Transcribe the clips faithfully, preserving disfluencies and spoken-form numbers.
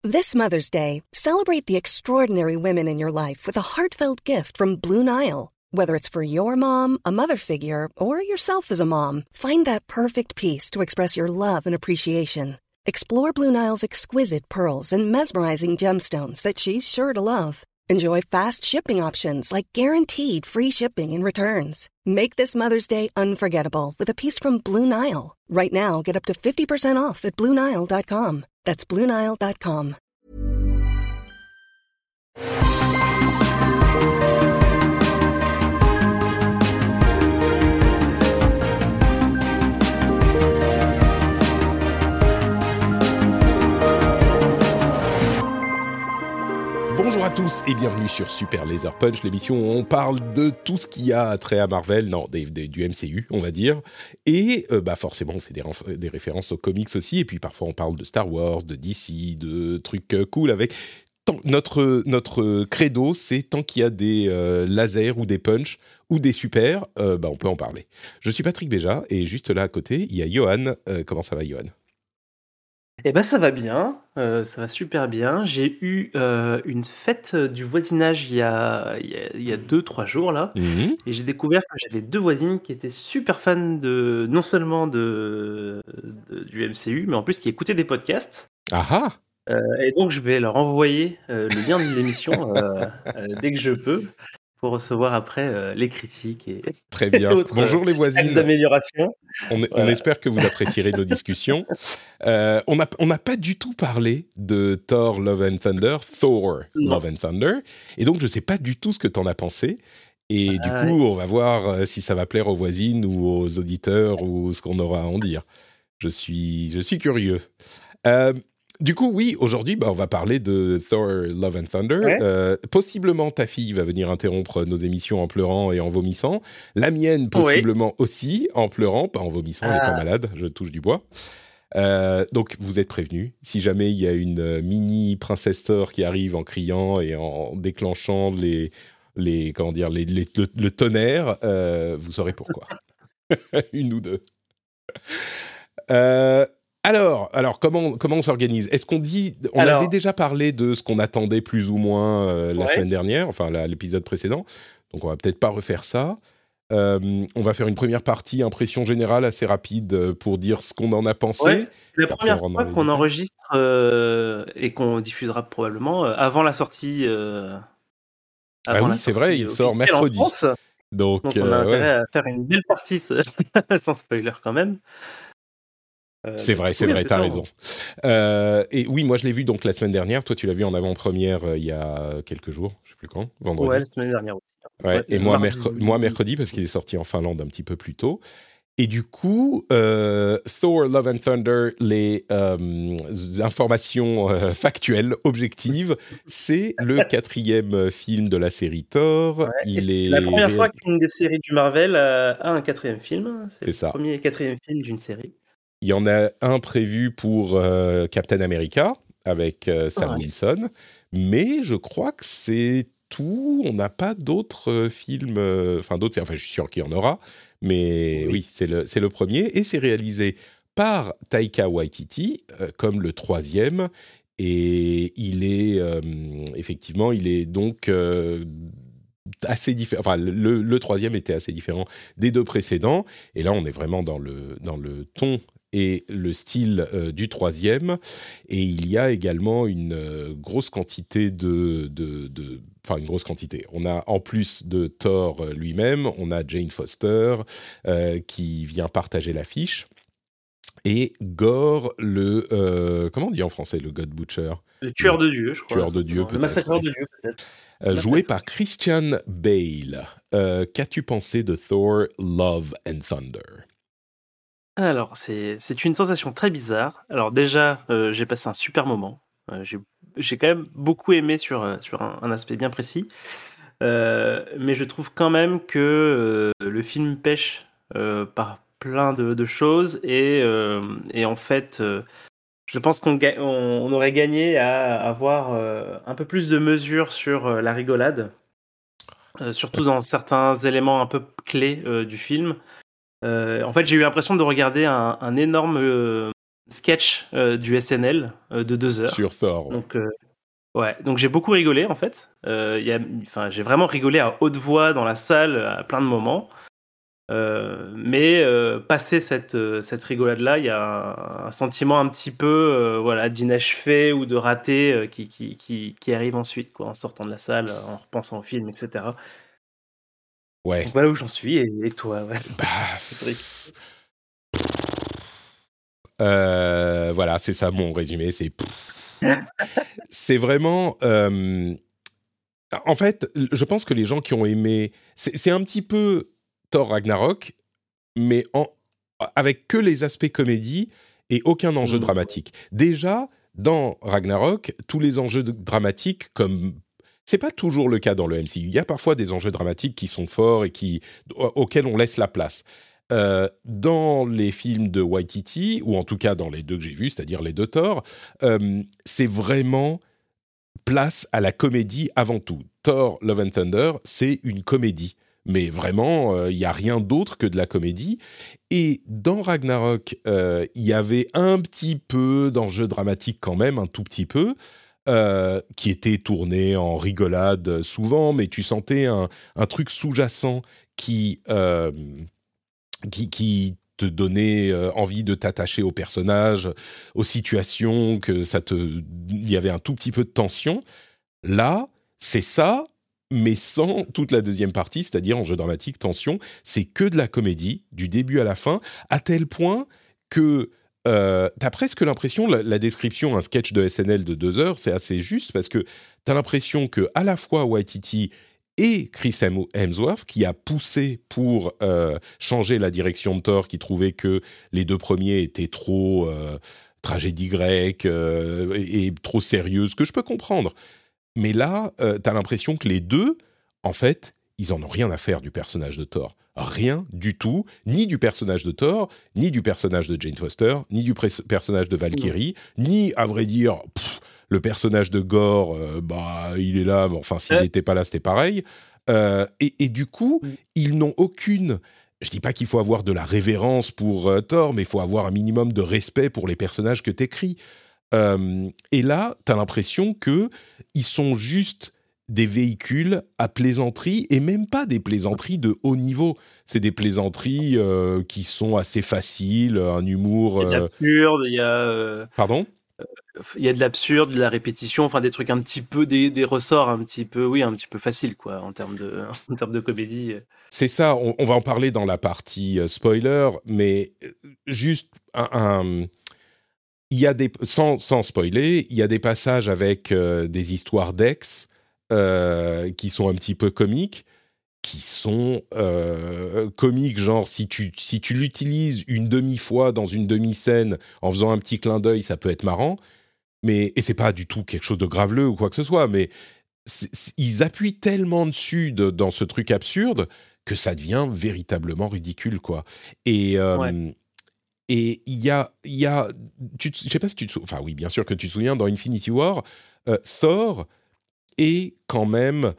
This Mother's Day, celebrate the extraordinary women in your life with a heartfelt gift from Blue Nile. Whether it's for your mom, a mother figure, or yourself as a mom, find that perfect piece to express your love and appreciation. Explore Blue Nile's exquisite pearls and mesmerizing gemstones that she's sure to love. Enjoy fast shipping options like guaranteed free shipping and returns. Make this Mother's Day unforgettable with a piece from Blue Nile. Right now, get up to fifty percent off at Blue Nile dot com. That's Blue Nile dot com. Bonjour à tous et bienvenue sur Super Laser Punch, l'émission où on parle de tout ce qui a trait à Marvel, non, des, des, du M C U, on va dire. Et euh, bah forcément, on fait des, des références aux comics aussi. Et puis parfois, on parle de Star Wars, de D C, de trucs euh, cool avec... Tant, notre, notre credo, c'est tant qu'il y a des euh, lasers ou des punchs ou des super, euh, bah, on peut en parler. Je suis Patrick Béja et juste là à côté, il y a Johan. Euh, comment ça va, Johan ? Eh ben ça va bien, euh, ça va super bien. J'ai eu euh, une fête du voisinage il y a, il y a, il y a deux, trois jours là, mmh. et j'ai découvert que j'avais deux voisines qui étaient super fans de, non seulement de, de- du M C U, mais en plus qui écoutaient des podcasts. Ah ah. Euh, et donc je vais leur envoyer euh, le lien de l'émission euh, euh, dès que je peux pour recevoir après euh, les critiques et, Très et bien. autres Bonjour les axes voisines. d'amélioration. On, on Voilà. espère que vous apprécierez nos discussions. Euh, on n'a on n'a pas du tout parlé de Thor Love and Thunder, Thor Non. Love and Thunder, et donc je ne sais pas du tout ce que tu en as pensé. Et du Ah, coup, on va voir euh, si ça va plaire aux voisines ou aux auditeurs ou ce qu'on aura à en dire. Je suis, je suis curieux. Euh, du coup, oui, aujourd'hui, bah, on va parler de Thor Love and Thunder. Ouais. Euh, possiblement, ta fille va venir interrompre nos émissions en pleurant et en vomissant. La mienne, possiblement aussi, en pleurant. Pas en vomissant, elle n'est pas Ah. malade, je touche du bois. Euh, donc, vous êtes prévenus. Si jamais il y a une euh, mini princesse Thor qui arrive en criant et en déclenchant les, les, comment dire, les, les- le, le tonnerre, euh, vous saurez pourquoi. Une ou deux. Euh, alors, alors comment, comment on s'organise ? Est-ce qu'on dit... On Alors. avait déjà parlé de ce qu'on attendait plus ou moins euh, la Ouais. semaine dernière, enfin la- l'épisode précédent, donc on va peut-être pas refaire ça. Euh, on va faire une première partie, impression générale assez rapide euh, pour dire ce qu'on en a pensé. Ouais, c'est la Après, première on rentre fois dans les qu'on détails. enregistre euh, et qu'on diffusera probablement euh, avant la sortie. euh, Ah avant oui, la c'est vrai, sortie il sort officielle en mercredi. France. Donc, Donc on a euh, intérêt ouais. à faire une belle partie sans spoiler quand même. Euh, C'est donc, vrai, du c'est coup, vrai, c'est t'as ça, raison. Euh, et oui, moi je l'ai vu donc la semaine dernière. Toi, tu l'as vu en avant-première euh, il y a quelques jours, je sais plus quand, on- vendredi. Ouais, la semaine dernière aussi. Ouais, Ouais, et euh, moi, mardi. mercre- moi mercredi parce qu'il est sorti en Finlande un petit peu plus tôt. Et du coup, euh, Thor Love and Thunder, les euh, informations euh, factuelles, objectives, c'est le quatrième film de la série Thor. Ouais, et Il c'est la est première fois réal... qu'une des séries du Marvel a, a un quatrième film. C'est C'est le ça. premier et quatrième film d'une série. Il y en a un prévu pour euh, Captain America avec euh, Sam Ouais. Wilson, mais je crois que c'est tout. On n'a pas d'autres euh, films, euh, enfin d'autres, enfin je suis sûr qu'il y en aura, mais oui, Oui. c'est le, c'est le premier et c'est réalisé par Taika Waititi euh, comme le troisième et il est euh, effectivement, il est donc euh, assez différent. Enfin, le, le troisième était assez différent des deux précédents et là on est vraiment dans le dans le ton et le style euh, du troisième. Et il y a également une euh, grosse quantité de, de, de... Enfin, une grosse quantité. On a, en plus de Thor euh, lui-même, on a Jane Foster euh, qui vient partager l'affiche. Et Gore, le... euh, comment on dit en français, le God Butcher ? Le tueur Le de Dieu, je crois. tueur de Dieu, Le peut-être. massacreur Ouais. de Dieu, peut-être. Euh, joué Massacre. par Christian Bale. Euh, qu'as-tu pensé de Thor Love and Thunder ? Alors, c'est c'est une sensation très bizarre. Alors déjà, euh, j'ai passé un super moment. Euh, j'ai j'ai quand même beaucoup aimé sur, euh, sur un, un aspect bien précis. Euh, mais je trouve quand même que euh, le film pêche euh, par plein de, de choses. Et, euh, et en fait, euh, je pense qu'on ga- on, on aurait gagné à avoir euh, un peu plus de mesure sur euh, la rigolade. Euh, surtout dans certains éléments un peu clés euh, du film. Euh, en fait, j'ai eu l'impression de regarder un, un énorme euh, sketch euh, du S N L euh, de deux heures. Sur Thor, ouais. Donc, euh, ouais. Donc j'ai beaucoup rigolé en fait. Euh, y a, enfin, j'ai vraiment rigolé à haute voix dans la salle à plein de moments. Euh, mais euh, passé cette, euh, cette rigolade-là, il y a un, un sentiment un petit peu euh, voilà, d'inachevé ou de raté euh, qui, qui, qui, qui arrive ensuite, quoi, en sortant de la salle, en repensant au film, et cetera. Ouais. Donc voilà où j'en suis, et, et toi, ouais. Bah, Cédric. euh, voilà, c'est ça mon résumé. C'est, c'est vraiment. Euh, en fait, je pense que les gens qui ont aimé, c'est, c'est un petit peu Thor Ragnarok, mais en, avec que les aspects comédie et aucun enjeu Mmh. dramatique. Déjà, dans Ragnarok, tous les enjeux de- dramatiques, comme c'est pas toujours le cas dans le M C U. Il y a parfois des enjeux dramatiques qui sont forts et qui auxquels on laisse la place. Euh, dans les films de Waititi, ou en tout cas dans les deux que j'ai vus, c'est-à-dire les deux Thor, euh, c'est vraiment place à la comédie avant tout. Thor, Love and Thunder, c'est une comédie. Mais vraiment, il euh, n'y a rien d'autre que de la comédie. Et dans Ragnarok, il euh, y avait un petit peu d'enjeu dramatique quand même, un tout petit peu, euh, qui était tourné en rigolade souvent, mais tu sentais un, un truc sous-jacent qui, euh, qui, qui te donnait euh, envie de t'attacher aux personnages, aux situations, que ça te, il y avait un tout petit peu de tension. Là, c'est ça, mais sans toute la deuxième partie, c'est-à-dire enjeu dramatique, tension. C'est que de la comédie, du début à la fin, à tel point que euh, t'as presque l'impression, la, la description, un sketch de S N L de deux heures, c'est assez juste, parce que t'as l'impression que à la fois Waititi et Chris Hemsworth, qui a poussé pour euh, changer la direction de Thor, qui trouvait que les deux premiers étaient trop euh, tragédie grecque euh, et, et trop sérieuses, que je peux comprendre. Mais là, euh, t'as l'impression que les deux, en fait, ils en ont rien à faire du personnage de Thor. Rien du tout, ni du personnage de Thor, ni du personnage de Jane Foster, ni du pres- personnage de Valkyrie, mmh. ni, à vrai dire, pff, le personnage de Gore, euh, bah, il est là, mais enfin, s'il n'était pas là, c'était pareil. Euh, et, et du coup, mmh. ils n'ont aucune... Je dis pas qu'il faut avoir de la révérence pour euh, Thor, mais il faut avoir un minimum de respect pour les personnages que t'écris. Euh, et là, t'as l'impression que ils sont juste des véhicules à plaisanterie, et même pas des plaisanteries de haut niveau. C'est des plaisanteries euh, qui sont assez faciles, un humour... Il y a de l'absurde, il y a... Euh, Pardon ? Il y a de l'absurde, de la répétition, enfin des trucs un petit peu, des, des ressorts un petit peu, oui, un petit peu faciles, quoi, en termes de, en termes de comédie. C'est ça, on, on va en parler dans la partie euh, spoiler, mais juste un... un il y a des, sans, sans spoiler, il y a des passages avec euh, des histoires d'ex euh, qui sont un petit peu comiques, qui sont euh, comiques, genre si tu, si tu l'utilises une demi-fois dans une demi-scène en faisant un petit clin d'œil, ça peut être marrant, mais, et c'est pas du tout quelque chose de graveleux ou quoi que ce soit, mais c'est, c'est, ils appuient tellement dessus de, dans ce truc absurde que ça devient véritablement ridicule, quoi. Et... Euh, ouais. Et il y a, il y a, tu, je sais pas si tu te souviens, enfin oui, bien sûr que tu te souviens, dans Infinity War, euh, Thor est quand même,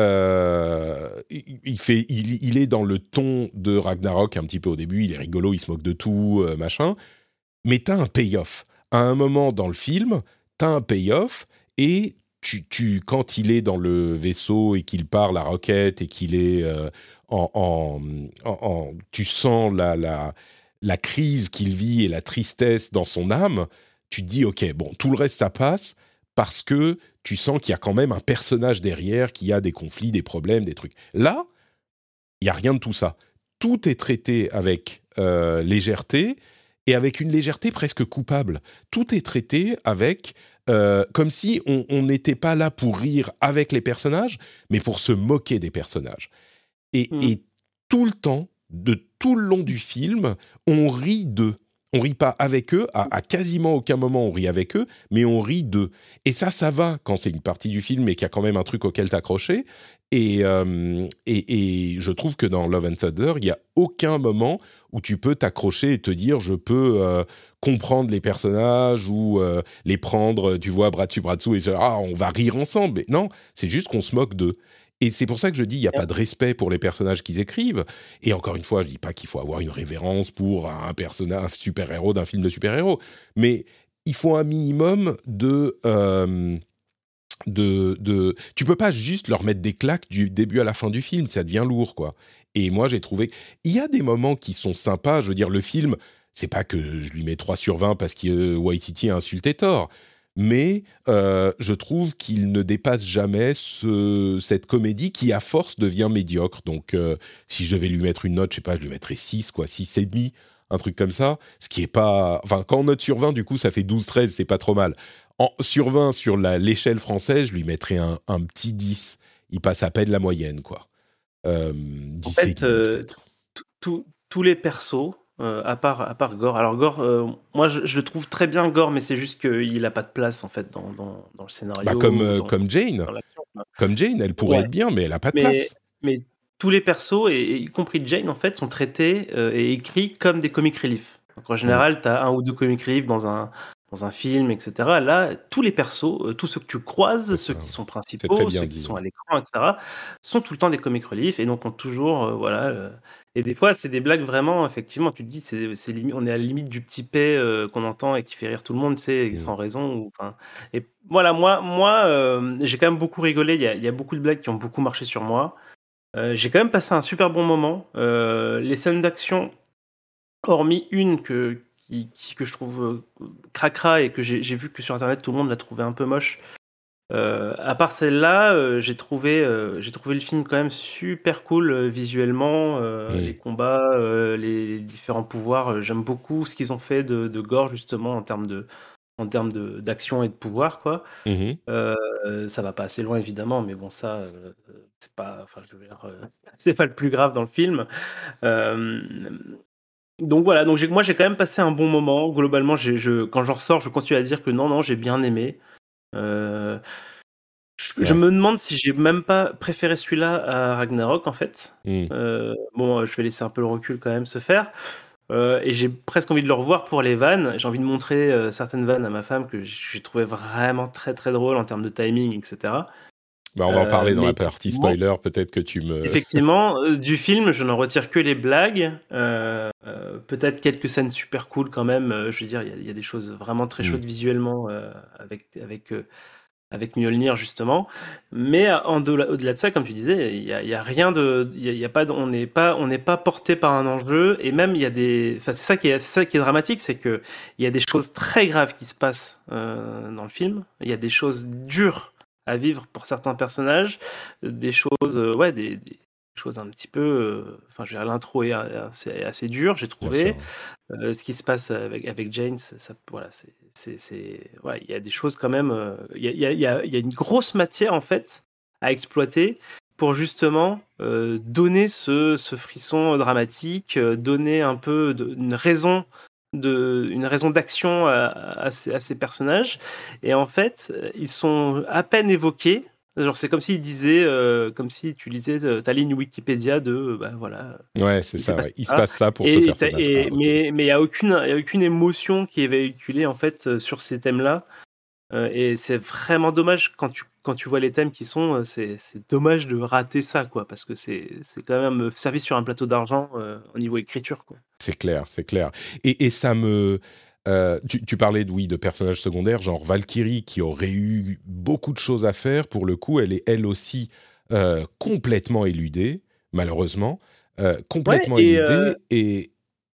euh, il, fait, il, il est dans le ton de Ragnarok un petit peu au début, il est rigolo, il se moque de tout, euh, machin, mais t'as un payoff. À un moment dans le film, t'as un payoff, et tu, tu, quand il est dans le vaisseau et qu'il part la roquette et qu'il est euh, en, en, en, en, tu sens la, la la crise qu'il vit et la tristesse dans son âme, tu te dis, ok, bon, tout le reste, ça passe, parce que tu sens qu'il y a quand même un personnage derrière, qui a des conflits, des problèmes, des trucs. Là, il n'y a rien de tout ça. Tout est traité avec euh, légèreté, et avec une légèreté presque coupable. Tout est traité avec... Euh, comme si on n'était pas là pour rire avec les personnages, mais pour se moquer des personnages. Et, mmh. et tout le temps, de tout le long du film, on rit d'eux. On rit pas avec eux, à, à quasiment aucun moment on rit avec eux, mais on rit d'eux. Et ça, ça va quand c'est une partie du film et qu'il y a quand même un truc auquel t'accrocher. Et, euh, et, et je trouve que dans Love and Thunder, il n'y a aucun moment où tu peux t'accrocher et te dire je peux euh, comprendre les personnages ou euh, les prendre, tu vois, bras dessus, bras dessous, et se dire ah, on va rire ensemble. Mais non, c'est juste qu'on se moque d'eux. Et c'est pour ça que je dis, il n'y a pas de respect pour les personnages qu'ils écrivent. Et encore une fois, je ne dis pas qu'il faut avoir une révérence pour un personnage, un super-héros d'un film de super-héros. Mais il faut un minimum de... Euh, de, de... Tu ne peux pas juste leur mettre des claques du début à la fin du film. Ça devient lourd, quoi. Et moi, j'ai trouvé... Il y a des moments qui sont sympas. Je veux dire, le film, c'est pas que je lui mets trois sur vingt parce que euh, Waititi a insulté Thor. Mais euh, je trouve qu'il ne dépasse jamais ce, cette comédie qui, à force, devient médiocre. Donc, euh, si je devais lui mettre une note, je sais pas, je lui mettrais six, quoi, six et demi, un truc comme ça. Ce qui est pas... Enfin, quand on note sur vingt, du coup, ça fait douze treize, c'est pas trop mal. En, sur vingt, sur la, l'échelle française, je lui mettrais un, un petit dix. Il passe à peine la moyenne, quoi. Euh, En dix et fait, demi, euh, peut-être. t- tout- tous les persos, euh, à part, à part Gore. Alors Gore, euh, moi je, je le trouve très bien Gore, mais c'est juste qu'il a pas de place en fait dans, dans, dans le Bah, scénario comme, ou euh, dans, comme Jane. dans l'action, quoi. Comme Jane, elle pourrait Ouais, être bien, mais elle a pas de mais, place. mais tous les persos, et, et y compris Jane, en fait, sont traités euh, et écrits comme des comic relief. Donc en Mm, général, tu as un ou deux comic relief dans un, dans un film, et cetera. Là, tous les persos, euh, tous ceux que tu croises, c'est ceux ça. qui sont C'est très principaux, bien ceux qui dit, sont oui. à l'écran, et cetera, sont tout le temps des comic relief et donc ont toujours, euh, voilà. euh, et des fois, c'est des blagues vraiment, effectivement, tu te dis, c'est, c'est limi- on est à la limite du petit P euh, qu'on entend et qui fait rire tout le monde, tu sais, et Mm. sans raison. Ou, enfin, et voilà, moi, moi euh, j'ai quand même beaucoup rigolé. Il y a, il y a beaucoup de blagues qui ont beaucoup marché sur moi. Euh, j'ai quand même passé un super bon moment. Euh, les scènes d'action, hormis une que, qui, qui- que je trouve euh, cracra et que j'ai, j'ai vu que sur internet tout le monde l'a trouvé un peu moche. Euh, à part celle-là, euh, j'ai trouvé, euh, j'ai trouvé le film quand même super cool euh, visuellement. Euh, les Mm. combats, euh, les, les différents pouvoirs. euh, j'aime beaucoup ce qu'ils ont fait de, de Gore justement en termes de, en termes de, d'action et de pouvoir, quoi. Mhm. Euh, ça va pas assez loin évidemment, mais bon ça, euh, c'est pas, enfin je veux dire, euh, c'est pas le plus grave dans le film. Euh, donc voilà, donc j'ai, moi j'ai quand même passé un bon moment. Globalement, j'ai, je, quand j'en ressors, je continue à dire que non, non, j'ai bien aimé. Euh, je, je Ouais. me demande si j'ai même pas préféré celui-là à Ragnarok en fait. Mm. Euh, bon, je vais laisser un peu le recul quand même se faire. Euh, et j'ai presque envie de le revoir pour les vannes. J'ai envie de montrer euh, certaines vannes à ma femme que j'ai trouvé vraiment très très drôles en termes de timing, et cetera. Bah, on va en Euh, parler dans mais la partie effectivement, spoiler. Peut-être que tu me. effectivement, euh, du film, je n'en retire que les blagues. Euh, euh, peut-être quelques scènes super cool quand même. Euh, je veux dire, il y, a- il y a des choses vraiment très Mm. chaudes visuellement euh, avec avec euh, avec Mjolnir justement. Mais euh, en delà, au-delà de ça, comme tu disais, il y a, il y a rien de, il y a, il y a pas, de- on n'est pas, on n'est pas porté par un enjeu. Et même il y a des, enfin c'est ça qui est, c'est ça qui est dramatique, c'est que il y a des choses très graves qui se passent euh, dans le film. Il y a des choses dures à vivre pour certains personnages, des choses, euh, ouais, des, des choses un petit peu, euh, enfin, je veux dire, l'intro est euh, assez, assez dur, j'ai Bien trouvé. sûr. Euh, ce qui se passe avec, avec Jane, ça, ça- voilà, c'est, c'est, c'est- ouais, il y a des choses quand même. euh, Il y a, il y a- il y a- il y a une grosse matière en fait à exploiter pour justement euh, donner ce, ce frisson dramatique, euh, donner un peu de, une raison de, une raison d'action à, à ces, à ces personnages. Et en fait, euh, ils sont à peine évoqués. Genre, c'est comme s'il disait, euh, comme si tu lisais euh, ta ligne Wikipédia de, euh, bah voilà, Ouais, c'est il s'est ça. passé Ouais. Il se ça. passe ça pour ce Et, t'as- personnage. Ah, et- ok. mais mais il y a aucune il y a aucune émotion qui est véhiculée en fait euh, sur ces thèmes-là. Euh, et c'est vraiment dommage quand tu quand tu vois les thèmes qui sont euh, c'est c'est dommage de rater ça quoi parce que c'est c'est quand même euh, servi sur un plateau d'argent euh, au niveau écriture quoi. C'est clair, c'est clair. Et, et ça me. Euh, tu, tu parlais de, oui, de personnages secondaires, genre Valkyrie, qui aurait eu beaucoup de choses à faire. Pour le coup, elle est elle aussi euh, complètement éludée, malheureusement. Euh, Ouais complètement et euh, éludée. Et,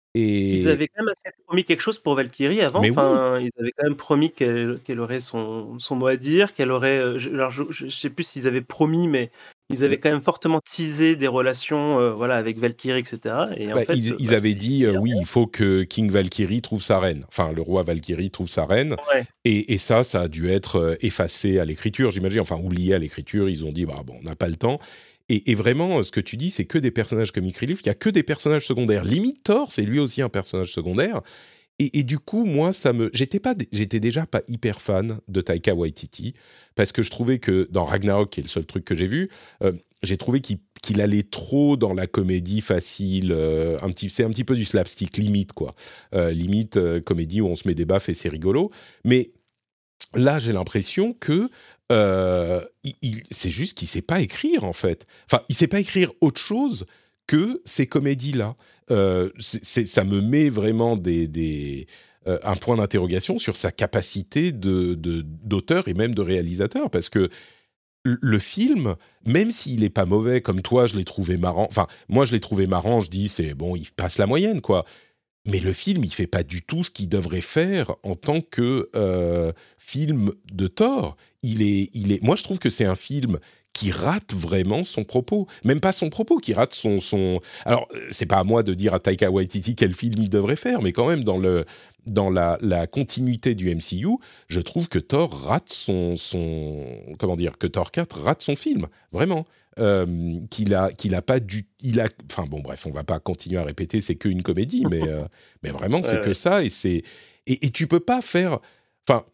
ils et... avaient quand même assez promis quelque chose pour Valkyrie avant. Mais oui, Enfin, ils avaient quand même promis qu'elle qu'elle aurait son, son mot à dire, qu'elle aurait. euh, je, alors, je, je- je sais plus s'ils avaient promis, mais ils avaient quand même fortement teasé des relations, euh, voilà, avec Valkyrie, et cetera. Et en bah, fait, ils, euh, ils bah, avaient c'est. dit, euh, oui, il faut que King Valkyrie trouve sa reine. Enfin, le roi Valkyrie trouve sa reine. Ouais. Et, et ça, ça a dû être euh, effacé à l'écriture, j'imagine. Enfin, oublié à l'écriture. Ils ont dit, bah, bon, on n'a pas le temps. Et, et vraiment, euh, ce que tu dis, c'est que des personnages comic relief. Il y a que des personnages secondaires. Limite Thor, c'est lui aussi un personnage secondaire. Et, et du coup, moi, ça me, j'étais pas, j'étais déjà pas hyper fan de Taika Waititi parce que je trouvais que dans Ragnarok, qui est le seul truc que j'ai vu, euh, j'ai trouvé qu'il, qu'il allait trop dans la comédie facile. Euh, un petit, c'est un petit peu du slapstick limite quoi, euh, limite euh, comédie où on se met des baffes et c'est rigolo. Mais là, j'ai l'impression que euh, il, il, c'est juste qu'il ne sait pas écrire, en fait. Enfin, il ne sait pas écrire autre chose que ces comédies-là. Euh, c'est, c'est, ça me met vraiment des, des, euh, un point d'interrogation sur sa capacité de, de, d'auteur et même de réalisateur, parce que le film, même s'il n'est pas mauvais, comme toi, je l'ai trouvé marrant. Enfin, moi, je l'ai trouvé marrant, je dis, c'est bon, il passe la moyenne, quoi. Mais le film, il ne fait pas du tout ce qu'il devrait faire en tant que euh, film de Thor. Il est, il est... Moi, je trouve que c'est un film qui rate vraiment son propos. Même pas son propos, qui rate son... son... Alors, c'est pas à moi de dire à Taika Waititi quel film il devrait faire, mais quand même, dans, le, dans la, la continuité du M C U, je trouve que Thor rate son... son... Comment dire ? Que Thor quatre rate son film, vraiment. Euh, qu'il a qu'il a pas du il a enfin bon bref on va pas continuer à répéter c'est qu'une comédie mais euh, mais vraiment ouais, c'est ouais. que ça et c'est et, et tu peux pas faire enfin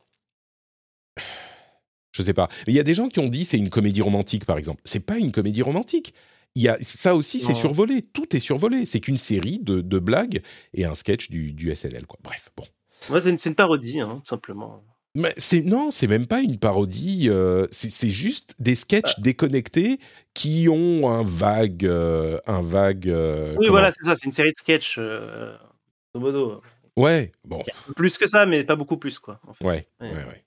je sais pas il y a des gens qui ont dit c'est une comédie romantique par exemple c'est pas une comédie romantique il y a ça aussi c'est non. survolé tout est survolé c'est qu'une série de, de blagues et un sketch du, du S N L quoi bref bon ouais, c'est, une, c'est une parodie hein, tout simplement. Mais c'est, non, c'est même pas une parodie, euh, c'est, c'est juste des sketchs ah. déconnectés qui ont un vague... Euh, un vague euh, oui, comment... voilà, c'est ça, c'est une série de sketchs, euh, au modo. Ouais, bon. Plus que ça, mais pas beaucoup plus, quoi. En fait. Ouais, ouais, ouais. ouais.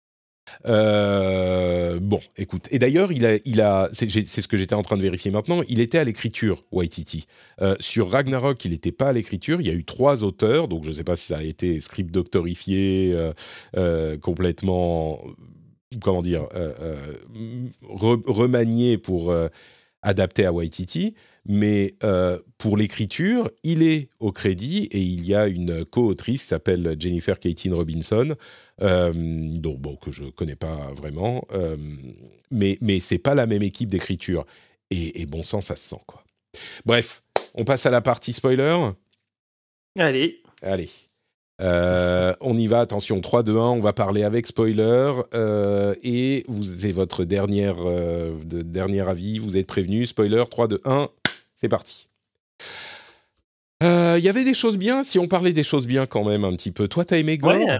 Euh, bon, écoute. Et d'ailleurs, il a, il a, c'est, c'est ce que j'étais en train de vérifier maintenant. Il était à l'écriture, Waititi. Euh, sur Ragnarok, il n'était pas à l'écriture. Il y a eu trois auteurs, donc je ne sais pas si ça a été script doctorifié, euh, euh, complètement, comment dire, euh, euh, re, remanié pour euh, adapter à Waititi. Mais euh, pour l'écriture, il est au crédit et il y a une co-autrice qui s'appelle Jennifer Kaytin Robinson, euh, donc, bon, que je ne connais pas vraiment, euh, mais, mais ce n'est pas la même équipe d'écriture. Et, et bon sang, ça se sent, quoi. Bref, on passe à la partie spoiler. Allez. Allez. Euh, on y va, attention, trois, deux, un, on va parler avec spoiler. Euh, et vous avez votre dernière, euh, de, dernier avis, vous êtes prévenus. Spoiler, trois, deux, un, c'est parti. Il euh, y avait des choses bien, si on parlait des choses bien quand même un petit peu. Toi, t'as aimé Gore ? Ouais,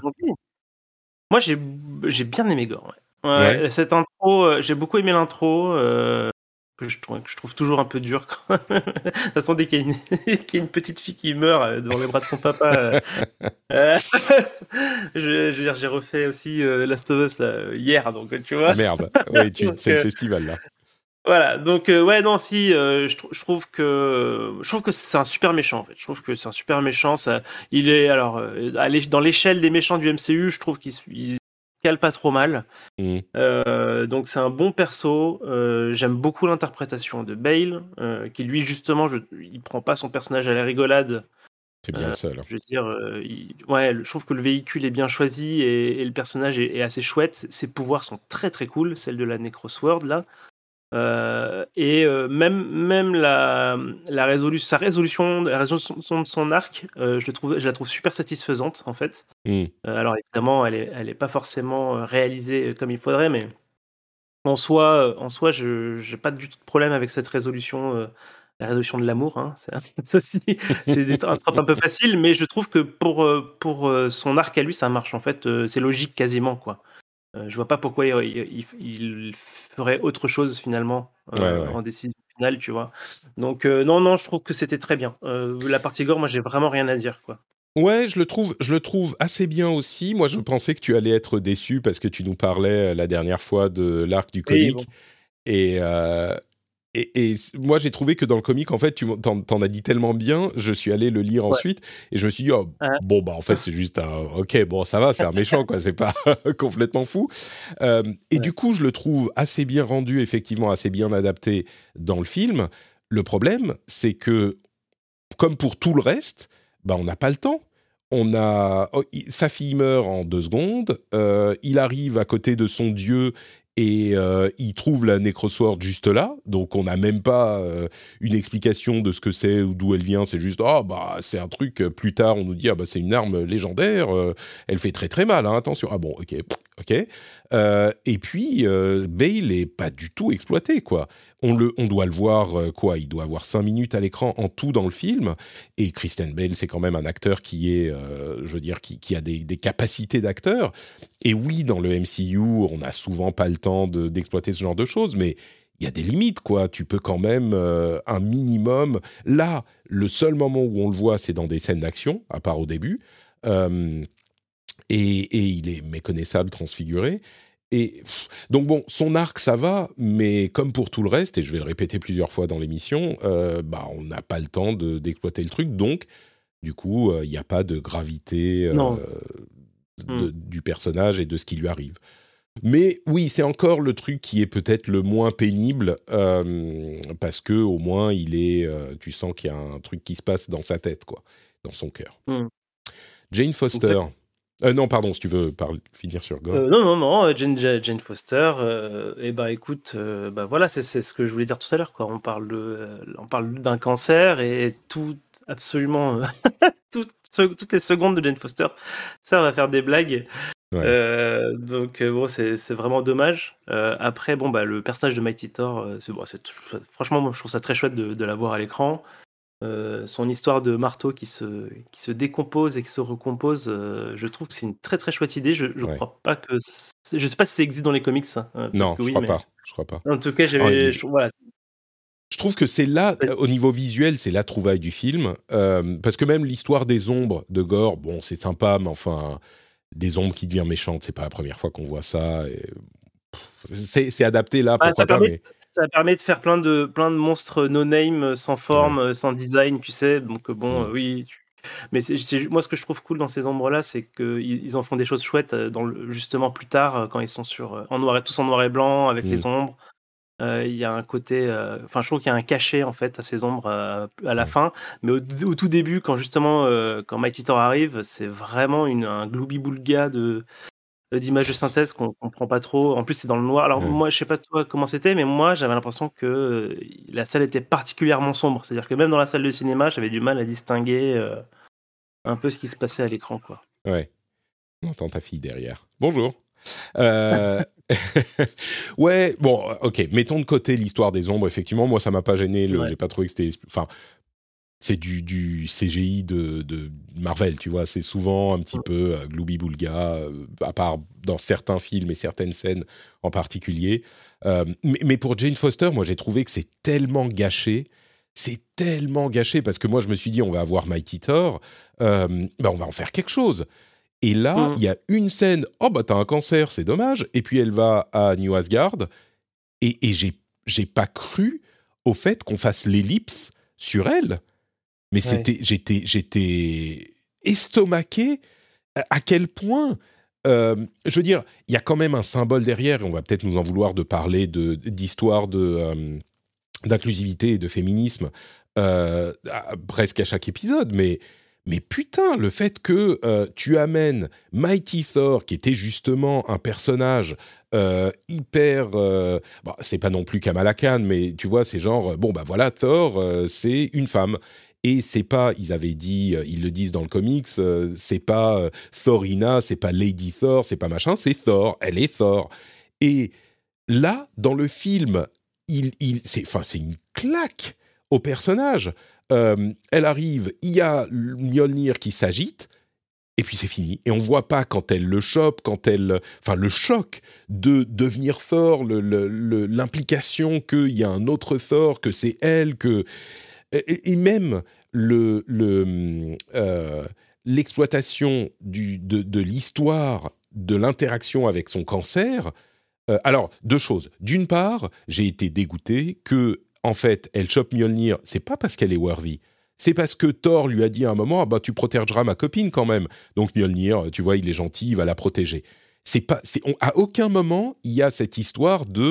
moi, j'ai, j'ai bien aimé Gore. Ouais. Ouais, ouais. Cette intro, euh, j'ai beaucoup aimé l'intro. Euh... Que je, trouve, que je trouve toujours un peu dur. Quand même. De toute façon, dès qu'il y, a une, qu'il y a une petite fille qui meurt devant les bras de son papa, euh, euh, je, je veux dire, j'ai refait aussi euh, Last of Us là, hier, donc tu vois. Ah merde, oui, tu, donc, c'est euh, le festival là. Voilà, donc euh, ouais, non, si, euh, je, je trouve que je trouve que c'est un super méchant en fait. Je trouve que c'est un super méchant. Ça, il est alors euh, dans l'échelle des méchants du M C U, je trouve qu'il il, cale pas trop mal. Mmh. Euh, donc c'est un bon perso. Euh, j'aime beaucoup l'interprétation de Bale, euh, qui lui justement, je, il prend pas son personnage à la rigolade. C'est bien euh, le seul. Hein. Je veux dire, euh, il, ouais, je trouve que le véhicule est bien choisi et, et le personnage est, est assez chouette. Ses pouvoirs sont très très cool, celle de la Necrosword là. Euh, et euh, même même la la résolution, sa résolution, la résolution de son arc, euh, je le trouve, je la trouve super satisfaisante en fait. Mm. Euh, alors évidemment, elle est elle est pas forcément réalisée comme il faudrait, mais en soi, en soi, je j'ai pas du tout de problème avec cette résolution. Euh, la résolution de l'amour, hein, c'est, c'est aussi c'est un trope un peu facile, mais je trouve que pour pour son arc à lui, ça marche en fait. C'est logique quasiment quoi. Euh, je vois pas pourquoi il, il, il ferait autre chose finalement euh, ouais, ouais. en décision finale, tu vois. Donc euh, non, non, je trouve que c'était très bien. Euh, la partie gore, moi, j'ai vraiment rien à dire, quoi. Ouais, je le trouve, je le trouve assez bien aussi. Moi, je pensais que tu allais être déçu parce que tu nous parlais la dernière fois de l'arc du comic. Oui, bon. Et, euh, et, et moi, j'ai trouvé que dans le comic, en fait, tu t'en, t'en as dit tellement bien, je suis allé le lire ouais. ensuite et je me suis dit, oh, ah. bon, bah, en fait, c'est juste un... Ok, bon, ça va, c'est un méchant, quoi, c'est pas complètement fou. Euh, et ouais. du coup, je le trouve assez bien rendu, effectivement, assez bien adapté dans le film. Le problème, c'est que, comme pour tout le reste, bah, on n'a pas le temps. On a... Oh, il... Sa fille meurt en deux secondes, euh, il arrive à côté de son dieu et euh, il trouve la Necrosword juste là, donc on n'a même pas euh, une explication de ce que c'est ou d'où elle vient, c'est juste ah oh, bah c'est un truc, plus tard on nous dit ah bah c'est une arme légendaire, euh, elle fait très très mal, hein, attention, ah bon ok, ok. Euh, et puis euh, Bale est pas du tout exploité, quoi. On le, on doit le voir euh, quoi. Il doit avoir cinq minutes à l'écran en tout dans le film. Et Christian Bale, c'est quand même un acteur qui est, euh, je veux dire, qui, qui a des, des capacités d'acteur. Et oui, dans le M C U, on n'a souvent pas le temps de, d'exploiter ce genre de choses, mais il y a des limites, quoi. Tu peux quand même euh, un minimum. Là, le seul moment où on le voit, c'est dans des scènes d'action, à part au début. Euh, et, et il est méconnaissable, transfiguré. Et pff, donc bon, son arc, ça va, mais comme pour tout le reste, et je vais le répéter plusieurs fois dans l'émission, euh, bah, on n'a pas le temps de, d'exploiter le truc. Donc, du coup, il euh, n'y a pas de gravité euh, de, mm. du personnage et de ce qui lui arrive. Mais oui, c'est encore le truc qui est peut-être le moins pénible, euh, parce que au moins, il est, euh, tu sens qu'il y a un truc qui se passe dans sa tête, quoi, dans son cœur. Mm. Jane Foster. Euh, non, pardon, si tu veux parler, finir sur Gore. Euh, non, non, non, Jane, Jane Foster, euh, et bah écoute, euh, bah voilà, c'est, c'est ce que je voulais dire tout à l'heure, quoi. On parle, de, euh, on parle d'un cancer et tout, absolument, tout, toutes les secondes de Jane Foster, ça va faire des blagues. Ouais. Euh, donc euh, bon, c'est, c'est vraiment dommage. Euh, après, bon, bah le personnage de Mighty Thor, euh, c'est, bon, c'est, franchement, moi, je trouve ça très chouette de, de l'avoir à l'écran. Euh, son histoire de marteau qui se, qui se décompose et qui se recompose, euh, je trouve que c'est une très très chouette idée. Je, je Ouais. crois pas que, c'est- je sais pas si ça existe dans les comics. Hein. Euh, Non, que je oui, crois mais pas. Je crois pas. en tout cas, Oh, il j'avais, est- je, voilà. Je trouve que c'est là, au niveau visuel, c'est la trouvaille du film. Euh, parce que même l'histoire des ombres de Gore, bon, c'est sympa, mais enfin, des ombres qui deviennent méchantes, c'est pas la première fois qu'on voit ça. Et... C'est, c'est adapté là, Ouais, pourquoi ça pas, permet, mais... ça permet de faire plein de plein de monstres no name, sans forme, Ouais. euh, sans design, tu sais. Donc euh, bon, Mm. euh, oui. tu- Mais c'est, c'est- moi, ce que je trouve cool dans ces ombres-là, c'est qu'ils ils en font des choses chouettes euh, dans le, justement plus tard, euh, quand ils sont sur euh, en noir et tous en noir et blanc avec Mm. les ombres. Euh, Il y a un côté, euh, enfin, je trouve qu'il y a un cachet en fait à ces ombres euh, à la Ouais. fin. Mais au, au tout début, quand justement euh, quand Mighty Thor arrive, c'est vraiment une, un gloubi-boulga de d'images de synthèse qu'on comprend pas trop. En plus, c'est dans le noir. Alors Ouais. moi, je sais pas toi comment c'était, mais moi, j'avais l'impression que euh, la salle était particulièrement sombre. C'est-à-dire que même dans la salle de cinéma, j'avais du mal à distinguer euh, un peu ce qui se passait à l'écran, quoi. Ouais. On entend ta fille derrière. Bonjour. Euh... ouais, bon, ok. Mettons de côté l'histoire des ombres. Effectivement, moi, ça m'a pas gêné. Le... Ouais. J'ai pas trouvé que c'était... Enfin, c'est du, du C G I de, de Marvel, tu vois. C'est souvent un petit Mm. peu euh, gloubi-boulga, euh, à part dans certains films et certaines scènes en particulier. Euh, mais, mais pour Jane Foster, moi, j'ai trouvé que c'est tellement gâché. C'est tellement gâché parce que moi, je me suis dit, on va avoir Mighty Thor, euh, ben, on va en faire quelque chose. Et là, il Mm. y a une scène, oh bah t'as un cancer, c'est dommage. Et puis elle va à New Asgard, et, et j'ai, j'ai pas cru au fait qu'on fasse l'ellipse sur elle. Mais Ouais. c'était, j'étais, j'étais estomaqué à, à quel point. Euh, je veux dire, il y a quand même un symbole derrière, et on va peut-être nous en vouloir de parler de, d'histoire de, euh, d'inclusivité et de féminisme euh, à- presque à chaque épisode, mais. Mais putain, le fait que euh, tu amènes Mighty Thor, qui était justement un personnage euh, hyper... Euh, bon, c'est pas non plus Kamala Khan, mais tu vois, c'est genre, bon, bah voilà, Thor, euh, c'est une femme. Et c'est pas, ils avaient dit, euh, ils le disent dans le comics, euh, c'est pas euh, Thorina, c'est pas Lady Thor, c'est pas machin, c'est Thor, elle est Thor. Et là, dans le film, il, il, c'est, enfin, c'est une claque au personnage. Euh, elle arrive, il y a Mjolnir qui s'agite, et puis c'est fini. Et on voit pas quand elle le chope, quand elle... Enfin, le choc de devenir Thor, le, le, le, l'implication qu'il y a un autre Thor, que c'est elle, que... Et, et même le, le, euh, l'exploitation du, de, de l'histoire, de l'interaction avec son cancer... Euh, alors, deux choses. D'une part, j'ai été dégoûté que en fait, elle chope Mjolnir, c'est pas parce qu'elle est worthy, c'est parce que Thor lui a dit à un moment, ah bah tu protégeras ma copine quand même. Donc Mjolnir, tu vois, il est gentil, il va la protéger. C'est pas, c'est, on, à aucun moment il y a cette histoire de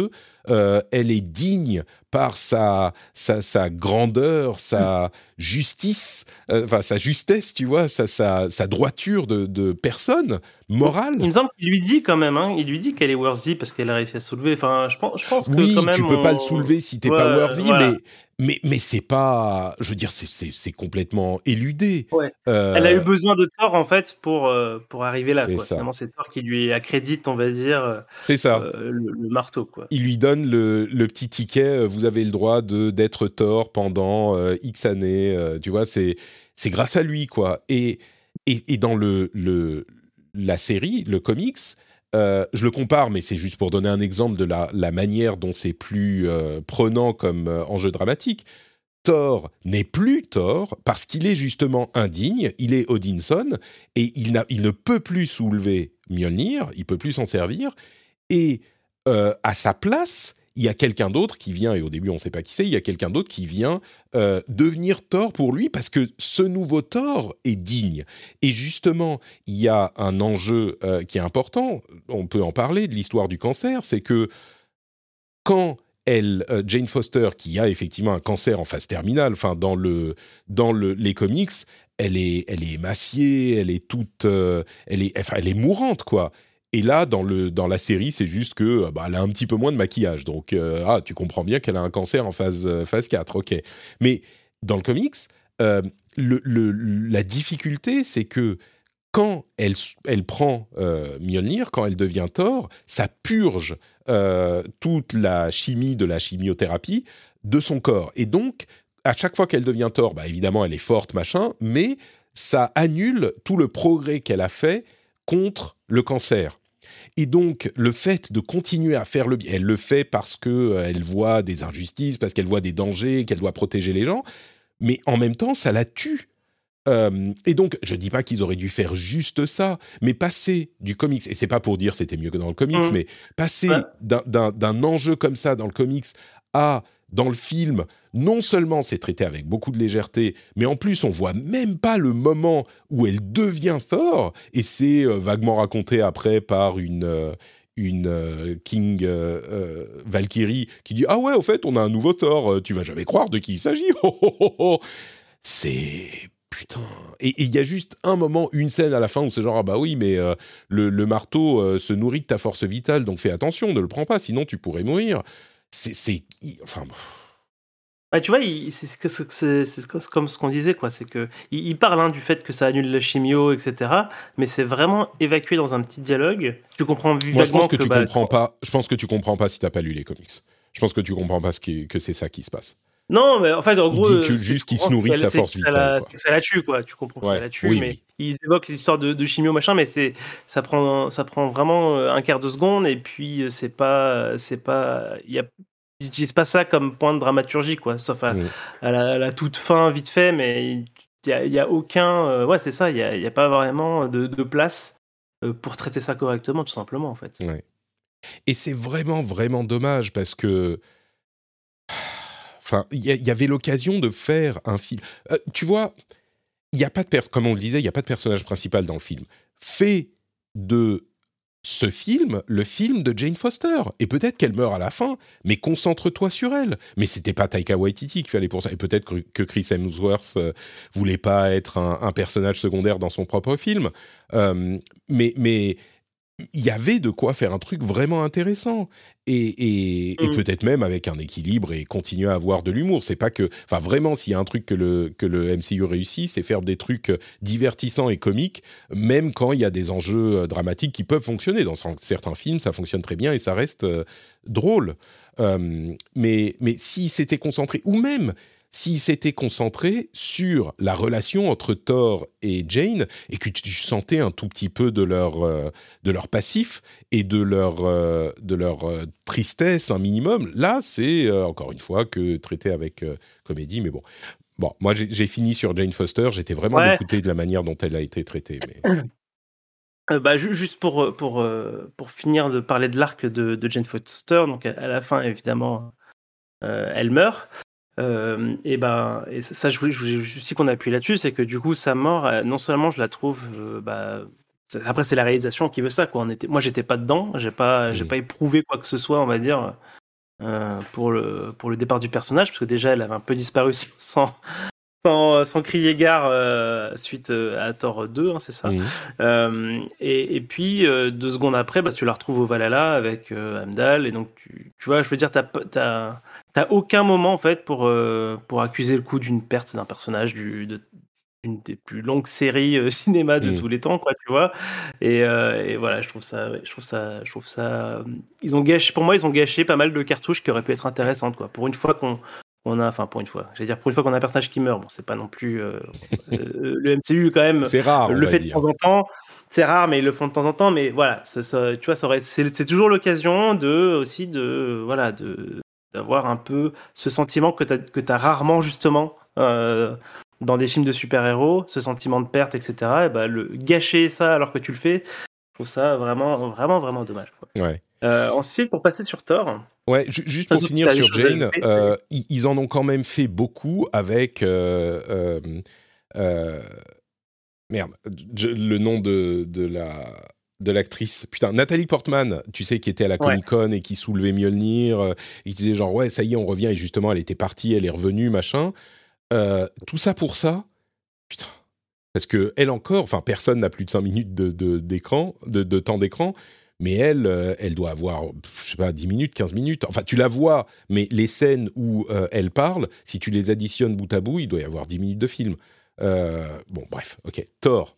euh, elle est digne par sa, sa, sa grandeur, sa justice, euh, enfin sa justesse, tu vois, sa, sa, sa droiture de, de personne morale. Il me semble qu'il lui dit quand même, hein, il lui dit qu'elle est worthy parce qu'elle a réussi à se soulever. Enfin, je pense, je pense que quand Oui, tu même peux pas le on... soulever si t'es Ouais, pas worthy, voilà. mais mais mais c'est pas, je veux dire, c'est c'est c'est complètement éludé. Ouais. Elle a eu Euh, besoin de Thor en fait pour euh, pour arriver là, c'est quoi. ça, Finalement, c'est Thor qui lui accrédite, on va dire, euh, c'est ça. euh, le, le marteau, quoi. Il lui donne le, le petit ticket. euh, Vous avez le droit de d'être Thor pendant euh, X années. euh, tu vois, c'est c'est grâce à lui, quoi. Et et, et dans le le la série, le comics, euh, je le compare, mais c'est juste pour donner un exemple de la la manière dont c'est plus euh, prenant comme euh, enjeu dramatique. Thor n'est plus Thor parce qu'il est justement indigne, il est Odinson, et il, n'a, il ne peut plus soulever Mjolnir, il peut plus s'en servir, et euh, à sa place, il y a quelqu'un d'autre qui vient, et au début on ne sait pas qui c'est, il y a quelqu'un d'autre qui vient euh, devenir Thor pour lui, parce que ce nouveau Thor est digne. Et justement, il y a un enjeu euh, qui est important, on peut en parler, de l'histoire du cancer, c'est que quand elle, euh, Jane Foster, qui a effectivement un cancer en phase terminale, enfin dans le dans le, les comics, elle est elle est émaciée, elle est toute, euh, elle est enfin elle est mourante quoi. Et là dans le dans la série, c'est juste que bah, elle a un petit peu moins de maquillage, donc euh, ah tu comprends bien qu'elle a un cancer en phase euh, phase quatre, ok. Mais dans le comics, euh, le, le, la difficulté, c'est que quand elle, elle prend euh, Mjolnir, quand elle devient Thor, ça purge euh, toute la chimie de la chimiothérapie de son corps. Et donc, à chaque fois qu'elle devient Thor, bah, évidemment, elle est forte, machin, mais ça annule tout le progrès qu'elle a fait contre le cancer. Et donc, le fait de continuer à faire le bien, elle le fait parce qu'elle voit des injustices, parce qu'elle voit des dangers, qu'elle doit protéger les gens, mais en même temps, ça la tue. Euh, et donc, je dis pas qu'ils auraient dû faire juste ça, mais passer du comics, et c'est pas pour dire c'était mieux que dans le comics, Mmh. mais passer Ouais. d'un, d'un, d'un enjeu comme ça dans le comics à dans le film, non seulement c'est traité avec beaucoup de légèreté, mais en plus on voit même pas le moment où elle devient Thor, et c'est euh, vaguement raconté après par une euh, une euh, King euh, euh, Valkyrie qui dit ah ouais au fait on a un nouveau Thor, euh, tu vas jamais croire de qui il s'agit. Oh, oh, oh, oh. C'est putain. Et il y a juste un moment, une scène à la fin où c'est genre ah bah oui mais euh, le, le marteau euh, se nourrit de ta force vitale donc fais attention, ne le prends pas sinon tu pourrais mourir. C'est c'est enfin. Ouais, tu vois, il- c'est ce que- c'est c'est- c'est co- comme ce qu'on disait, quoi. C'est que il, il parle hein, du fait que ça annule la chimio, et cetera. Mais c'est vraiment évacué dans un petit dialogue. Tu comprends Moi je pense vaguement que que tu bah, comprends pas. Je pense que tu comprends pas si t'as pas lu les comics. Je pense que tu comprends pas ce qui, que c'est ça qui se passe. non, mais en fait, en Il gros, dit euh, que ce que tu juste qu'il se comprends, c'est nourrit de qu'elle- sa c'est que force ça vitale la, quoi. c'est que ça la tue, quoi. Tu comprends que ça Ouais. la tue, Oui mais oui. ils évoquent l'histoire de, de chimio, machin, mais c'est, ça prend, ça prend vraiment euh, un quart de seconde, et puis euh, c'est pas, c'est pas, il y a, ils utilisent pas ça comme point de dramaturgie, quoi. Sauf à, Mm. à la, à la toute fin, vite fait, mais il y a, il y a aucun, euh, ouais, c'est ça, il y a, il y a pas vraiment de, de place euh, pour traiter ça correctement, tout simplement, en fait. Ouais. Et c'est vraiment vraiment dommage parce que enfin il y, y avait l'occasion de faire un film. Euh, tu vois. Il y a pas de per- comme on le disait, il n'y a pas de personnage principal dans le film. Fais de ce film le film de Jane Foster. Et peut-être qu'elle meurt à la fin, mais concentre-toi sur elle. Mais c'était pas Taika Waititi qu'il fallait pour ça. Et peut-être que que Chris Hemsworth euh, voulait pas être un, un personnage secondaire dans son propre film. Euh, mais mais il y avait de quoi faire un truc vraiment intéressant et, et, et Mm. peut-être même avec un équilibre et continuer à avoir de l'humour. C'est pas que, enfin vraiment, s'il y a un truc que le que le M C U réussit, c'est faire des trucs divertissants et comiques, même quand il y a des enjeux euh, dramatiques qui peuvent fonctionner. Dans certains films, ça fonctionne très bien et ça reste euh, drôle. Euh, mais mais s'il s'était concentré, ou même s'il s'était concentré sur la relation entre Thor et Jane et que tu sentais un tout petit peu de leur euh, de leur passif et de leur, euh, de leur euh, tristesse un minimum. Là, c'est euh, encore une fois que traité avec euh, comédie, mais bon. Bon, moi j'ai, j'ai fini sur Jane Foster, j'étais vraiment Ouais, dégoûté de la manière dont elle a été traitée. Mais... Euh, bah, ju- juste pour, euh, pour, euh, pour finir de parler de l'arc de, de Jane Foster, donc à, à la fin, évidemment, euh, elle meurt. Euh, et ben, et ça, ça, je voulais, je voulais juste aussi qu'on appuie là-dessus, c'est que du coup, sa mort, euh, non seulement je la trouve, euh, bah, c'est- après c'est la réalisation qui veut ça, quoi. On était, moi, j'étais pas dedans, j'ai pas, j'ai Mm. pas éprouvé quoi que ce soit, on va dire, euh, pour, le, pour le départ du personnage, parce que déjà, elle avait un peu disparu sans, sans, sans crier gare euh, suite euh, à Thor deux, hein, c'est ça. Mmh. Euh, et, et puis, euh, deux secondes après, bah, tu la retrouves au Valhalla avec euh, Heimdall, et donc, tu, tu vois, je veux dire, t'as, t'as, t'as aucun moment, en fait, pour, euh, pour accuser le coup d'une perte d'un personnage, du, de, une des plus longues séries euh, cinéma de Mmh. tous les temps, quoi, tu vois. Et, euh, et voilà, je trouve ça, ouais, je trouve ça, je trouve ça. euh, Ils ont gâché, pour moi, ils ont gâché pas mal de cartouches qui auraient pu être intéressantes, quoi. Pour une fois qu'on, on a, enfin, pour une fois, j'allais dire pour une fois qu'on a un personnage qui meurt. Bon, c'est pas non plus euh, euh, le M C U quand même C'est rare, on le va fait de dire. temps en temps. C'est rare, mais ils le font de temps en temps. Mais voilà, ça, ça- tu vois, ça aurait, c'est, c'est toujours l'occasion de aussi de voilà de d'avoir un peu ce sentiment que t'as que t'as rarement justement. euh, dans des films de super-héros, ce sentiment de perte, et cetera, et bah, le gâcher ça alors que tu le fais, je trouve ça vraiment, vraiment, vraiment dommage, quoi. Ouais. Euh, ensuite, pour passer sur Thor, Ouais, ju- juste enfin, pour sauf si tu finir as des sur choses à Jane, ajouter, vas-y. euh, ils, ils en ont quand même fait beaucoup avec euh, euh, euh, merde, je- le nom de, de la de l'actrice. Putain, Nathalie Portman, tu sais, qui était à la Ouais. Comic-Con et qui soulevait Mjolnir, euh, et qui disait genre ouais, ça y est, on revient, et justement, elle était partie, elle est revenue, machin. Euh, tout ça pour ça, putain. Parce que elle encore, enfin, personne n'a plus de cinq minutes de, de- d'écran, de, de temps d'écran, mais elle, euh, elle doit avoir, pff, je sais pas, dix minutes, quinze minutes. Enfin, tu la vois, mais les scènes où euh, elle parle, si tu les additionnes bout à bout, il doit y avoir dix minutes de film. Euh, bon, bref, ok. Thor.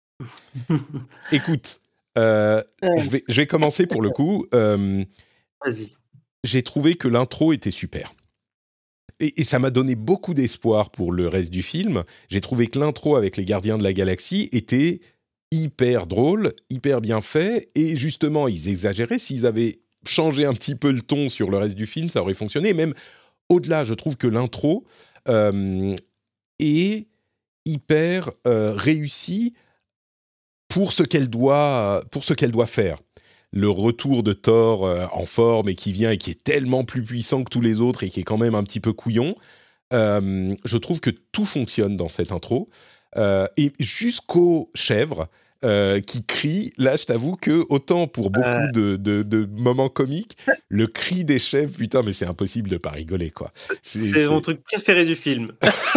Écoute, euh, je Euh, vais, je vais commencer pour le coup. Euh, Vas-y. j'ai trouvé que l'intro était super. Et, et ça m'a donné beaucoup d'espoir pour le reste du film. J'ai trouvé que l'intro avec les Gardiens de la Galaxie était hyper drôle, hyper bien fait. Et justement, ils exagéraient. S'ils avaient changé un petit peu le ton sur le reste du film, ça aurait fonctionné. Et même au-delà, je trouve que l'intro euh, est hyper euh, réussie pour ce qu'elle doit, pour ce qu'elle doit faire. Le retour de Thor euh, en forme et qui vient et qui est tellement plus puissant que tous les autres et qui est quand même un petit peu couillon. Euh, je trouve que tout fonctionne dans cette intro. Euh, et jusqu'aux chèvres euh, qui crient. Là, je t'avoue que autant pour Euh, beaucoup de, de, de moments comiques, le cri des chèvres, putain, mais c'est impossible de pas rigoler, quoi. C'est, c'est mon c'est... truc préféré du film.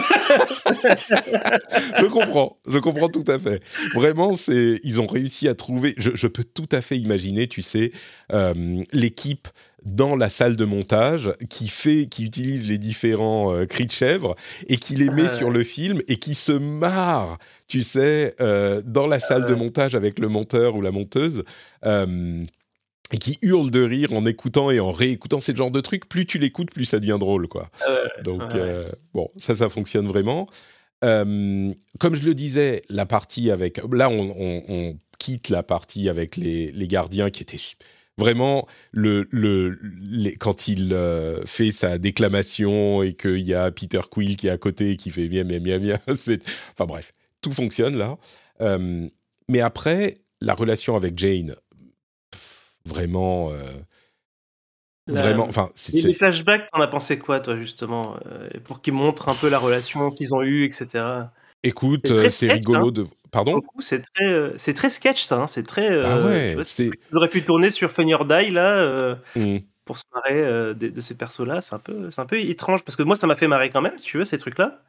Je comprends, je comprends tout à fait. Vraiment, c'est, ils ont réussi à trouver. Je, je peux tout à fait imaginer, tu sais, euh, l'équipe dans la salle de montage qui fait, qui utilise les différents euh, cris de chèvre et qui les met Euh, sur le film et qui se marre, tu sais, euh, dans la salle de euh, montage avec le monteur ou la monteuse. Euh, et qui hurle de rire en écoutant et en réécoutant. C'est le genre de truc, plus tu l'écoutes, plus ça devient drôle, quoi. euh, Donc, ouais, ouais. euh, bon, ça, ça fonctionne vraiment. Euh, comme je le disais, la partie avec... Là, on, on- on quitte la partie avec les, les gardiens qui étaient su- vraiment... Le, le, les- quand il euh, fait sa déclamation et qu'il y a Peter Quill qui est à côté et qui fait bien, bien, bien, bien. C'est... Enfin bref, tout fonctionne là. Euh, mais après, la relation avec Jane, vraiment... euh, La- vraiment... Enfin, c'est... les, les c'est- flashbacks, t'en as pensé quoi, toi, justement, euh, pour qu'ils montrent un peu la relation qu'ils ont eue, et cetera. Écoute, C'est euh, très c'est sketch, hein. rigolo de... Pour Pardon? le coup, c'est très, euh, c'est très sketch, ça. Hein. C'est très, Bah euh, tu ouais, vois, c'est un c'est... truc qu'ils auraient pu tourner sur Funny or Die, là, euh, Hmm. pour se marrer euh, de, de ces persos-là. C'est un peu, c'est un peu étrange, parce que moi, ça m'a fait marrer quand même, si tu veux, ces trucs-là.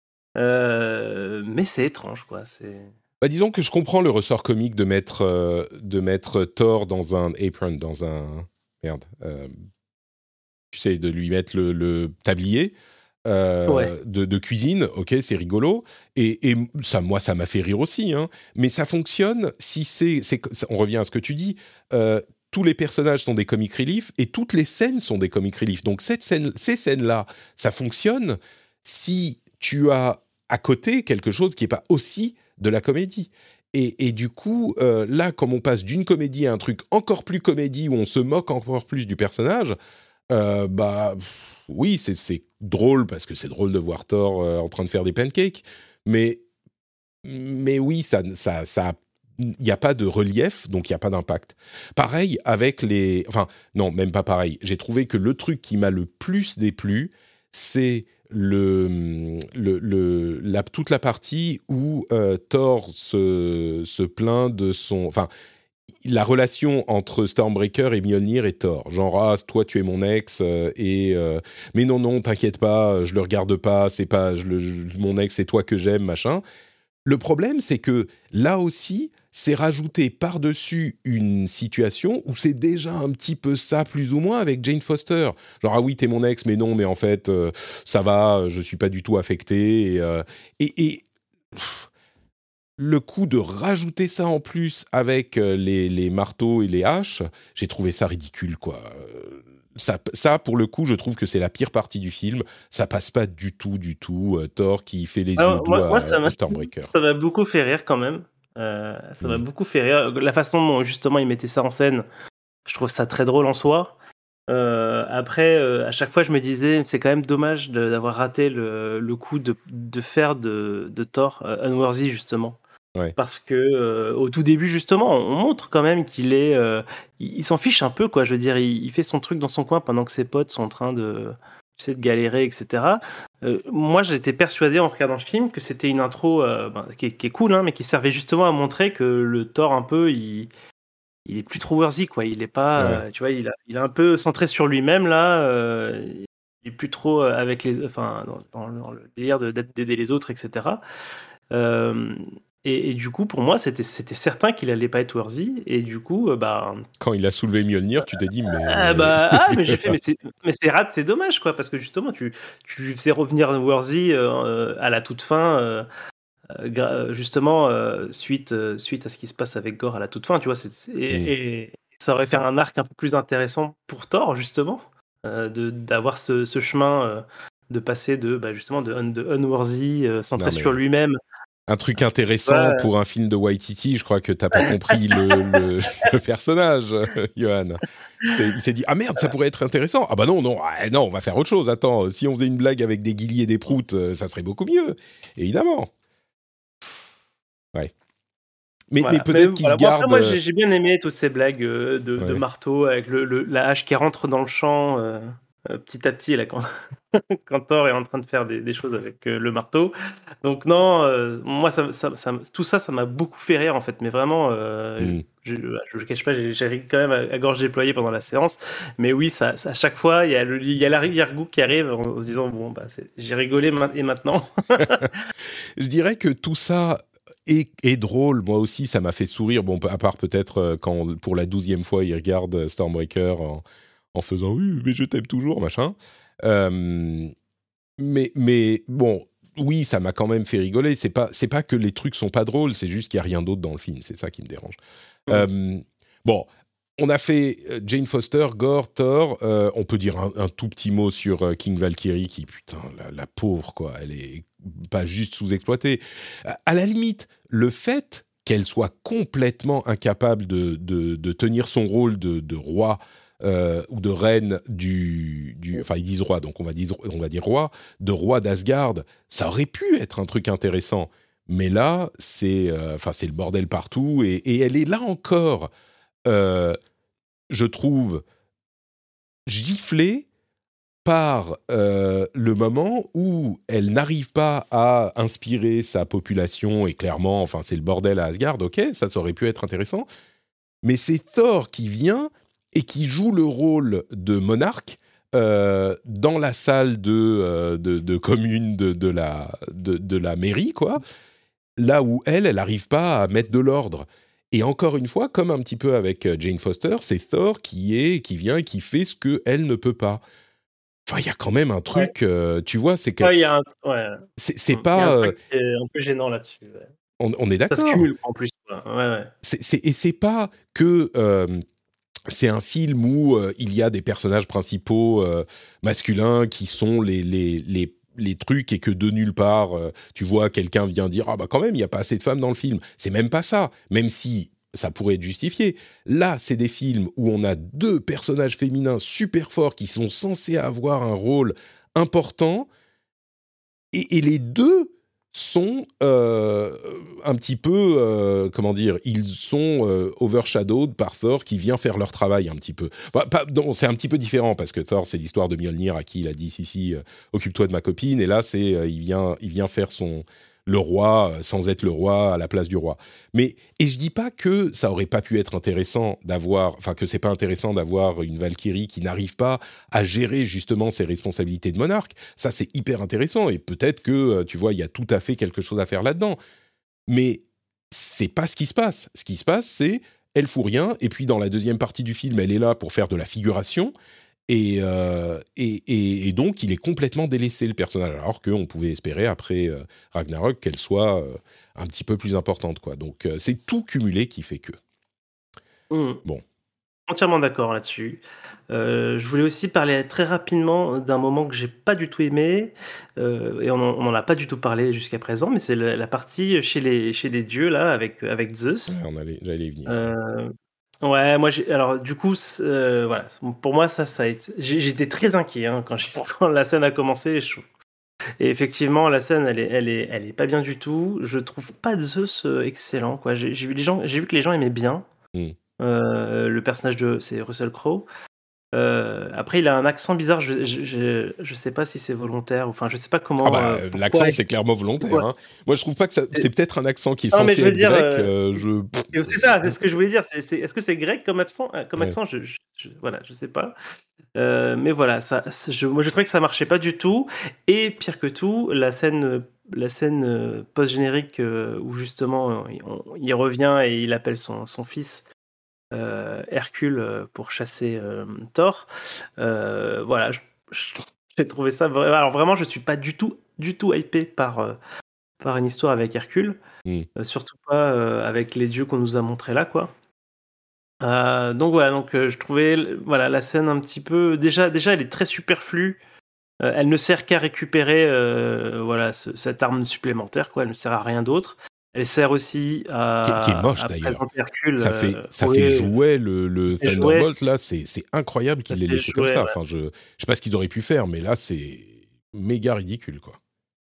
Euh, mais c'est étrange, quoi. C'est... Bah, disons que je comprends le ressort comique de mettre, euh, de mettre Thor dans un apron, dans un... Merde. euh, tu sais, de lui mettre le, le tablier Ouais. euh, de, de cuisine. Ok, c'est rigolo. Et, et ça, moi, ça m'a fait rire aussi. Hein. Mais ça fonctionne si c'est... c'est ça- on revient à ce que tu dis. Euh, tous les personnages sont des comic relief et toutes les scènes sont des comic relief. Donc cette scène, ces scènes-là, ça fonctionne si tu as à côté quelque chose qui n'est pas aussi de la comédie. Et, et du coup, euh, là, comme on passe d'une comédie à un truc encore plus comédie où on se moque encore plus du personnage, euh, bah pff, oui, c'est, c'est drôle parce que c'est drôle de voir Thor euh, en train de faire des pancakes, mais mais oui, ça, ça, ça, il n'y a pas de relief, donc il n'y a pas d'impact. Pareil avec les, enfin non, même pas pareil. J'ai trouvé que le truc qui m'a le plus déplu, c'est le, le, le la, toute la partie où euh, Thor se, se plaint de son, enfin la relation entre Stormbreaker et Mjolnir et Thor. Genre, ah, toi, tu es mon ex, euh, et euh, mais non, non, t'inquiète pas, je le regarde pas, c'est pas je le, je, mon ex, c'est toi que j'aime, machin. Le problème, c'est que là aussi, c'est rajouté par-dessus une situation où c'est déjà un petit peu ça, plus ou moins, avec Jane Foster. Genre, ah oui, t'es mon ex, mais non, mais en fait, euh, ça va, je suis pas du tout affecté. Et, euh, et, et pff, le coup de rajouter ça en plus avec euh, les, les marteaux et les haches, j'ai trouvé ça ridicule, quoi. Euh, Ça, ça, pour le coup, je trouve que c'est la pire partie du film. Ça passe pas du tout, du tout. Euh, Thor qui fait les yeux Alors, doux moi, moi, à, ça à m'a Stormbreaker. ça m'a beaucoup fait rire quand même. Euh, ça m'a Mm. beaucoup fait rire. La façon dont justement il mettait ça en scène, je trouve ça très drôle en soi. Euh, après, euh, à chaque fois, je me disais, c'est quand même dommage de- d'avoir raté le, le coup de, de faire de, de Thor euh, Unworthy justement. Ouais. Parce que euh, au tout début, justement, on montre quand même qu'il est, euh, il, il s'en fiche un peu, quoi. Je veux dire, il, il fait son truc dans son coin pendant que ses potes sont en train de, tu sais, de galérer, et cetera. Euh, moi, j'étais persuadé en regardant le film que c'était une intro euh, ben, qui, est, qui est cool, hein, mais qui servait justement à montrer que le Thor un peu, il, il est plus trop worthy, quoi. Il est pas, Ouais. euh, tu vois, il a, il est un peu centré sur lui-même là. Euh, il est plus trop euh, avec les, enfin, dans, dans le dans le délire de- d'aider les autres, et cetera. Euh, et, et du coup, pour moi, c'était c'était certain qu'il allait pas être worthy. Et du coup, euh, bah, Quand il a soulevé Mjolnir, tu t'es dit, ah, mais... bah, ah, mais j'ai fait, mais c'est mais c'est rad, c'est dommage, quoi, parce que justement, tu tu lui faisais revenir worthy euh, à la toute fin. Euh, euh, gra- justement euh, suite euh, suite à ce qui se passe avec Gore à la toute fin, tu vois, c'est, c'est- Mm. et, et ça aurait fait un arc un peu plus intéressant pour Thor justement, euh, de d'avoir ce, ce chemin, euh, de passer de bah, justement de, un- de unworthy, euh, centré Non, sur mais lui-même. un truc Tu vois, intéressant pour un film de Waititi, je crois que t'as pas compris le, le, le personnage, Johan. C'est, il s'est dit, ah merde, ça pourrait être intéressant. Ah bah non, non, ah, non, on va faire autre chose. Attends, si on faisait une blague avec des guillis et des proutes, euh, ça serait beaucoup mieux. Évidemment. Ouais. Mais, mais voilà. Mais peut-être qu'il se voilà. Bon, après, garde... moi, euh, j'ai j'ai bien aimé toutes ces blagues euh, de, de Ouais. marteau avec le, le- la hache qui rentre dans le champ euh, euh, petit à petit là, quand, quand Thor est en train de faire des, des choses avec euh, le marteau. Donc non, euh, moi, ça, ça- ça- tout ça, ça m'a beaucoup fait rire en fait. Mais vraiment, euh, Mm. je ne le cache pas, j'ai j'ai ri quand même à, à gorge déployée pendant la séance. Mais oui, ça, ça- à chaque fois, il y a, le, il y a l'arrière-goût qui arrive en se disant, bon, bah, c'est- j'ai rigolé ma- et maintenant. Je dirais que tout ça est, est drôle. Moi aussi, ça m'a fait sourire. Bon, à part peut-être euh, quand, pour la douzième fois, il regarde euh, Stormbreaker en, en faisant oui, mais je t'aime toujours, machin. Euh, mais, mais bon, oui, ça m'a quand même fait rigoler. C'est pas, c'est pas que les trucs sont pas drôles, c'est juste qu'il y a rien d'autre dans le film. C'est ça qui me dérange. Euh, bon. On a fait euh, Jane Foster, Gore, Thor. Euh, on peut dire un, un tout petit mot sur euh, King Valkyrie, qui, putain, la, la pauvre, quoi. Elle est pas juste sous-exploitée. À, à la limite, le fait qu'elle soit complètement incapable de, de, de tenir son rôle de, de roi euh, ou de reine du, du... Enfin, ils disent roi, donc on va dire, on va dire roi, de roi d'Asgard, ça aurait pu être un truc intéressant. Mais là, c'est, euh, enfin, c'est le bordel partout. Et, et elle est là encore... Euh, je trouve, giflée par euh, le moment où elle n'arrive pas à inspirer sa population, et clairement, enfin, c'est le bordel à Asgard, ok, ça, ça aurait pu être intéressant, mais c'est Thor qui vient et qui joue le rôle de monarque euh, dans la salle de, euh, de, de commune de, de, la, de, de la mairie, quoi, là où elle, elle n'arrive pas à mettre de l'ordre. Et encore une fois, comme un petit peu avec Jane Foster, c'est Thor qui est, qui vient et qui fait ce qu'elle ne peut pas. Enfin, il y a quand même un Ouais. truc, euh, tu vois, c'est que Ouais, il y a un, ouais. c'est, c'est Mm. Il y a un pas, euh, truc qui est un peu gênant là-dessus. Ouais. on, on est Ça se d'accord. cumule en plus, quoi. Ouais, ouais. C'est, c'est, et c'est pas que euh, c'est un film où euh, il y a des personnages principaux euh, masculins qui sont les, les, les, les trucs et que de nulle part, euh, tu vois, quelqu'un vient dire « Ah bah quand même, il n'y a pas assez de femmes dans le film ». C'est même pas ça, même si ça pourrait être justifié. Là, c'est des films où on a deux personnages féminins super forts qui sont censés avoir un rôle important et, et les deux sont euh, un petit peu, euh, comment dire, ils sont euh, overshadowed par Thor qui vient faire leur travail un petit peu. Bah, pas, non, c'est un petit peu différent parce que Thor, c'est l'histoire de Mjolnir à qui il a dit si si, euh, occupe-toi de ma copine, et là c'est, euh, il vient, il vient faire son, le roi euh, sans être le roi à la place du roi. Mais et je dis pas que ça aurait pas pu être intéressant d'avoir, enfin que c'est pas intéressant d'avoir une Valkyrie qui n'arrive pas à gérer justement ses responsabilités de monarque. Ça c'est hyper intéressant et peut-être que euh, tu vois il y a tout à fait quelque chose à faire là-dedans. Mais c'est pas ce qui se passe. Ce qui se passe, c'est elle fout rien et puis dans la deuxième partie du film, elle est là pour faire de la figuration. Et, euh, et, et, et donc, il est complètement délaissé, le personnage, alors qu'on pouvait espérer, après euh, Ragnarok, qu'elle soit euh, un petit peu plus importante, quoi. Donc, euh, c'est tout cumulé qui fait que. Mmh. Bon. Entièrement d'accord là-dessus. Euh, je voulais aussi parler très rapidement d'un moment que j'ai pas du tout aimé, euh, et on n'en a pas du tout parlé jusqu'à présent, mais c'est la, la partie chez les, chez les dieux, là, avec, avec Ouais, Zeus. on allait, j'allais y venir. Euh, ouais, moi, j'ai, alors du coup, c'est- euh, voilà, pour moi, ça, ça a été, j'ai- j'étais très inquiet hein, quand, j'ai- quand la scène a commencé. je- Et effectivement, la scène, elle est, elle est, elle est pas bien du tout. Je trouve pas Zeus euh, excellent, quoi. J'ai, j'ai vu les gens, j'ai vu que les gens aimaient bien. Mm. Euh, le personnage de, c'est Russell Crowe. Euh, après, il a un accent bizarre. Je, je, je, je sais pas si c'est volontaire. Enfin, je sais pas Ah comment. bah, Euh, pourquoi. l'accent, c'est clairement volontaire. pourquoi- Hein. Moi, je trouve pas que ça... C'est peut-être un accent qui est Non, mais censé je veux être dire. grec. euh, euh, je... et c'est ça, c'est ce que je voulais dire. C'est, c'est- est-ce que c'est grec comme accent, euh, comme Ouais. accent je, je, je- voilà, je sais pas. Euh, mais voilà, ça, c'est- je, moi, je trouvais que ça marchait pas du tout. Et pire que tout, la scène, euh, la scène euh, post-générique euh, où justement euh, il, on- il revient et il appelle son, son fils euh, Hercule euh, pour chasser euh, Thor. Euh, voilà, je- je- j'ai trouvé ça vraiment. Alors vraiment, je suis pas du tout, du tout hypé par euh, par une histoire avec Hercule, Mm. Euh, surtout pas euh, avec les dieux qu'on nous a montrés là, quoi. Euh, donc voilà, donc euh, je trouvais voilà la scène un petit peu déjà déjà elle est très superflue. Euh, elle ne sert qu'à récupérer euh, voilà ce- cette arme supplémentaire, quoi. Elle ne sert à rien d'autre. Elle sert aussi Qui, est- qui est à, moche à d'ailleurs. présenter Hercule. Ça fait, Euh, ça fait oui, jouer le, le ça fait jouer, Thunderbolt, là, c'est, c'est incroyable ça qu'il l'ait fait laissé comme jouer, ça. ouais. Enfin, je, je sais pas ce qu'ils auraient pu faire, mais là, c'est méga ridicule, quoi.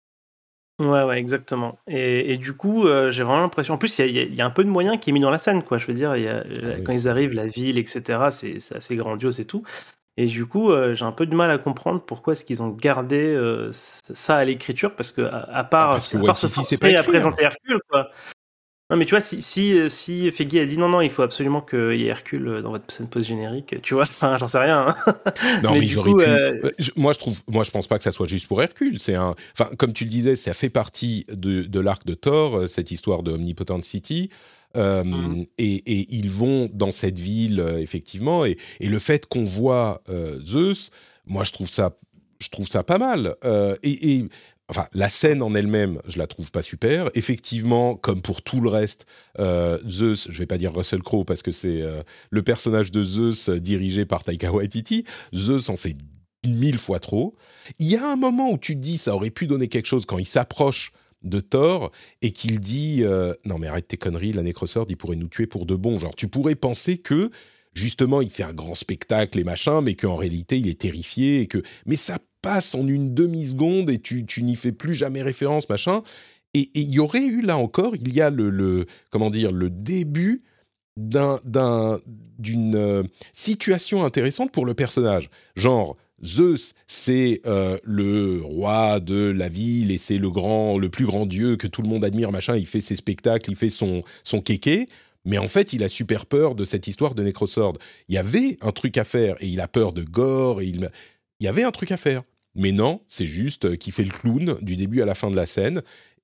Ouais, ouais, exactement. Et, et du coup, euh, j'ai vraiment l'impression. En plus, il y a, il y a- il y a un peu de moyens qui est mis dans la scène, quoi. Je veux dire, il y a, Ah la- oui, quand ils c'est- arrivent, la ville, et cetera, c'est c'est assez grandiose et tout. Et du coup, euh, j'ai un peu de mal à comprendre pourquoi est-ce qu'ils ont gardé euh, c- ça à l'écriture, parce que à, à Ah, part, parce que à part se Waititi sait pas forcer à écrire. présenter Hercule, quoi. Non, mais tu vois, si, si, si Feige a dit non, non, il faut absolument qu'il y ait Hercule dans votre scène post-générique, tu vois, enfin, j'en sais rien. Hein. Non, Mais mais du ils auraient coup, pu. euh, euh, je- Moi, je trouve, moi, je pense pas que ça soit juste pour Hercule. C'est un, enfin, comme tu le disais, ça fait partie de, de l'arc de Thor, euh, cette histoire de Omnipotent City. Euh, Mhm. et, et ils vont dans cette ville, euh, effectivement. Et, et le fait qu'on voit euh, Zeus, moi, je trouve ça, je trouve ça pas mal. Euh, et, et enfin, la scène en elle-même, je la trouve pas super. Effectivement, comme pour tout le reste, euh, Zeus, je vais pas dire Russell Crowe parce que c'est euh, le personnage de Zeus euh, dirigé par Taika Waititi. Zeus en fait mille fois trop. Il y a un moment où tu te dis ça aurait pu donner quelque chose quand il s'approche de Thor et qu'il dit euh, non mais arrête tes conneries, la Necrosword il pourrait nous tuer pour de bon. Genre tu pourrais penser que justement il fait un grand spectacle et machin, mais qu'en réalité il est terrifié et que mais ça passe en une demi-seconde et tu, tu n'y fais plus jamais référence, machin. Et et il y aurait eu, là encore, il y a le, le comment dire, le début d'un, d'un, d'une euh, situation intéressante pour le personnage. Genre, Zeus, c'est euh, le roi de la ville et c'est le grand, le plus grand dieu que tout le monde admire, machin. Il fait ses spectacles, il fait son, son kéké. Mais en fait, il a super peur de cette histoire de Necrosword. Il y avait un truc à faire et il a peur de gore et il, il y avait un truc à faire. Mais non, c'est juste qu'il fait le clown du début à la fin de la scène.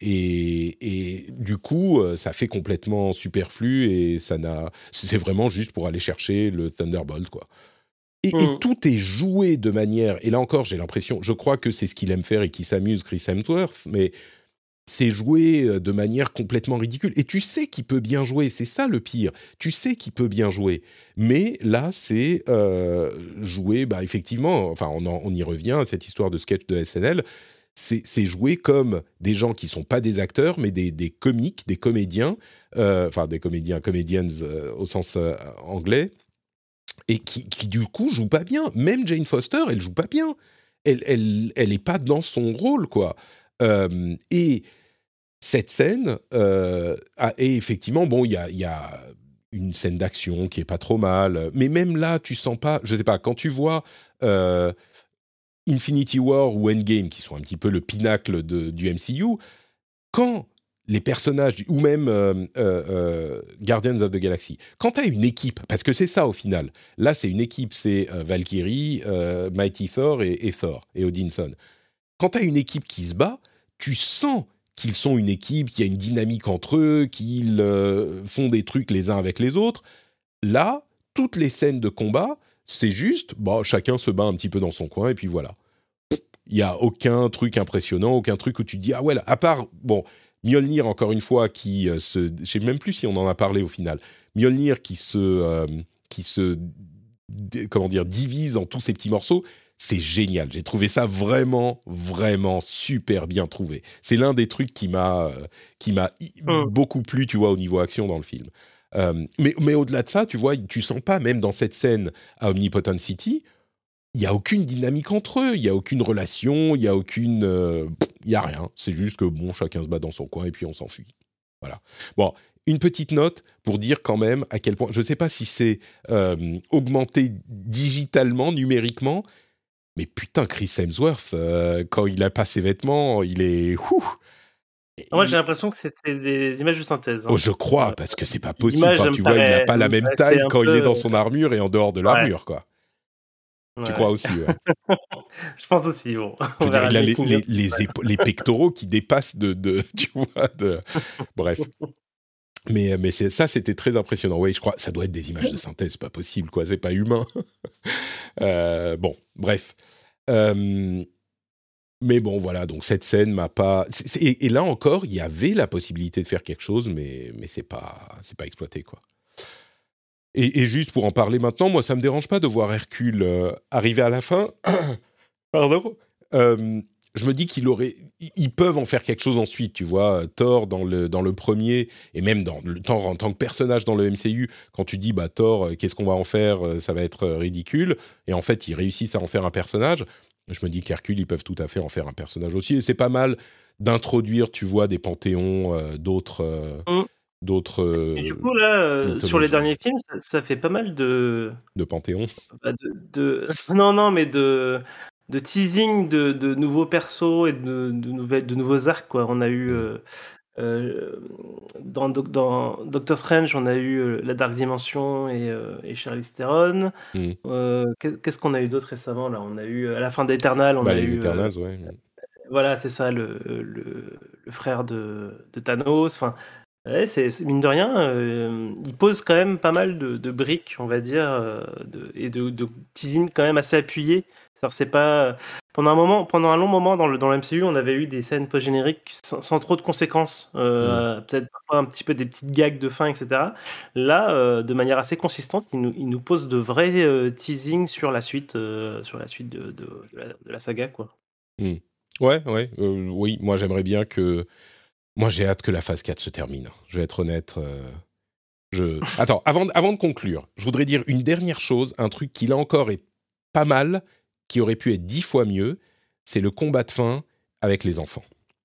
Et, et du coup, euh, ça fait complètement superflu et ça n'a, c'est vraiment juste pour aller chercher le Thunderbolt, quoi. Et, et mhm. tout est joué de manière, et là encore, j'ai l'impression, je crois que c'est ce qu'il aime faire et qui s'amuse, Chris Hemsworth, mais c'est joué de manière complètement ridicule. Et tu sais qu'il peut bien jouer, c'est ça le pire. Tu sais qu'il peut bien jouer. Mais là, c'est euh, joué, bah, effectivement, enfin, on, en, on y revient à cette histoire de sketch de S N L. C'est, c'est joué comme des gens qui ne sont pas des acteurs, mais des, des comiques, des comédiens, euh, enfin des comédiens, comedians euh, au sens euh, anglais, et qui, qui du coup jouent pas bien. Même Jane Foster, elle joue pas bien. Elle, elle, elle est pas dans son rôle, quoi. Euh, et cette scène euh, a, et effectivement, bon, il y a, y a une scène d'action qui est pas trop mal, mais même là, tu sens pas, je sais pas, quand tu vois euh, Infinity War ou Endgame, qui sont un petit peu le pinacle de, du M C U, quand les personnages, ou même euh, euh, euh, Guardians of the Galaxy, quand tu as une équipe, parce que c'est ça au final, là c'est une équipe, c'est euh, Valkyrie, euh, Mighty Thor et, et Thor, et Odinson. Quand tu as une équipe qui se bat, tu sens qu'ils sont une équipe, qu'il y a une dynamique entre eux, qu'ils euh, font des trucs les uns avec les autres. Là, toutes les scènes de combat, c'est juste, bah, chacun se bat un petit peu dans son coin, et puis voilà. Il n'y a aucun truc impressionnant, aucun truc où tu te dis, ah ouais, là, à part, bon, Mjolnir, encore une fois, qui euh, se... Je ne sais même plus si on en a parlé au final. Mjolnir qui se... Euh, qui se comment dire, divise en tous ces petits morceaux, c'est génial. J'ai trouvé ça vraiment, vraiment super bien trouvé. C'est l'un des trucs qui m'a, euh, qui m'a Mmh. beaucoup plu, tu vois, au niveau action dans le film. Euh, mais, mais au-delà de ça, tu vois, tu sens pas, même dans cette scène à Omnipotent City, il n'y a aucune dynamique entre eux, il n'y a aucune relation, il n'y a aucune... euh, il n'y a rien. C'est juste que, bon, chacun se bat dans son coin et puis on s'enfuit. Voilà. Bon, une petite note pour dire quand même à quel point... Je ne sais pas si c'est euh, augmenté digitalement, numériquement, mais putain, Chris Hemsworth, euh, quand il a pas ses vêtements, il est... Ouh, Moi, j'ai il- l'impression que c'était des images de synthèse. Oh, Hein. je crois, Euh, parce que c'est pas possible. L'image Enfin, me tu vois, il n'a paraît pas la même assez taille un quand il est peu. dans son armure et en dehors de Ouais, l'armure, quoi. Tu crois ouais. aussi, ouais. Je pense aussi. Bon, Je on veux dire, verra il le a les, making-of. les, les, épa- les pectoraux qui dépassent de, de tu vois, de... Bref. Mais, mais c'est, ça, c'était très impressionnant. Oui, je crois, ça doit être des images de synthèse, c'est pas possible, quoi. C'est pas humain. Euh, bon, bref. Euh, mais bon, voilà. Donc cette scène m'a pas. c'est- c'est- et, et là encore, il y avait la possibilité de faire quelque chose, mais mais c'est pas c'est pas exploité, quoi. Et, et juste pour en parler maintenant, moi, ça me dérange pas de voir Hercule euh, arriver à la fin. Pardon. Euh, je me dis qu'il aurait, ils peuvent en faire quelque chose ensuite, tu vois. Thor dans le dans le premier et même dans le Thor en tant que personnage dans le M C U, quand tu dis bah Thor, euh, qu'est-ce qu'on va en faire, euh, ça va être euh, ridicule. Et en fait, ils réussissent à en faire un personnage. Je me dis qu'Hercule, ils peuvent tout à fait en faire un personnage aussi. Et c'est pas mal d'introduire, tu vois, des panthéons euh, d'autres euh, Hum. d'autres Et du euh, coup, là, euh, sur les mythologies, derniers films, ça, ça fait pas mal de, de panthéons. bah, de, de- non, non, mais de, de teasing de, de nouveaux persos et de, de, nouvelles, de nouveaux arcs, quoi. On a eu Mm. euh, euh, dans, Doc- dans Doctor Strange, on a eu euh, la Dark Dimension et, euh, et Charlize Theron. Mm. Euh, qu'est- qu'est-ce qu'on a eu d'autre récemment là? On a eu à la fin d'Eternal, on Bah a les eu euh, Eternals, ouais. voilà, c'est ça, le, le, le frère de, de Thanos. Enfin, ouais, c'est c'est- mine de rien, euh, il pose quand même pas mal de, de briques, on va dire, euh, de, et de, de teasing quand même assez appuyées. C'est-à-dire, c'est pas pendant un moment, pendant un long moment dans le dans le M C U, on avait eu des scènes post-génériques sans, sans trop de conséquences, Mm. euh, peut-être parfois un petit peu des petites gags de fin, et cetera. Là, euh, de manière assez consistante, il nous, il nous pose de vrais euh, teasings sur la suite, euh, sur la suite de, de, de la, de la saga, quoi. Mm. Ouais, ouais, euh, oui, moi j'aimerais bien que... Moi j'ai hâte que la phase quatre se termine. Je vais être honnête. euh, Je... Attends, avant, avant de conclure, je voudrais dire une dernière chose, un truc qui là encore est pas mal, qui aurait pu être dix fois mieux, c'est le combat de fin avec les enfants.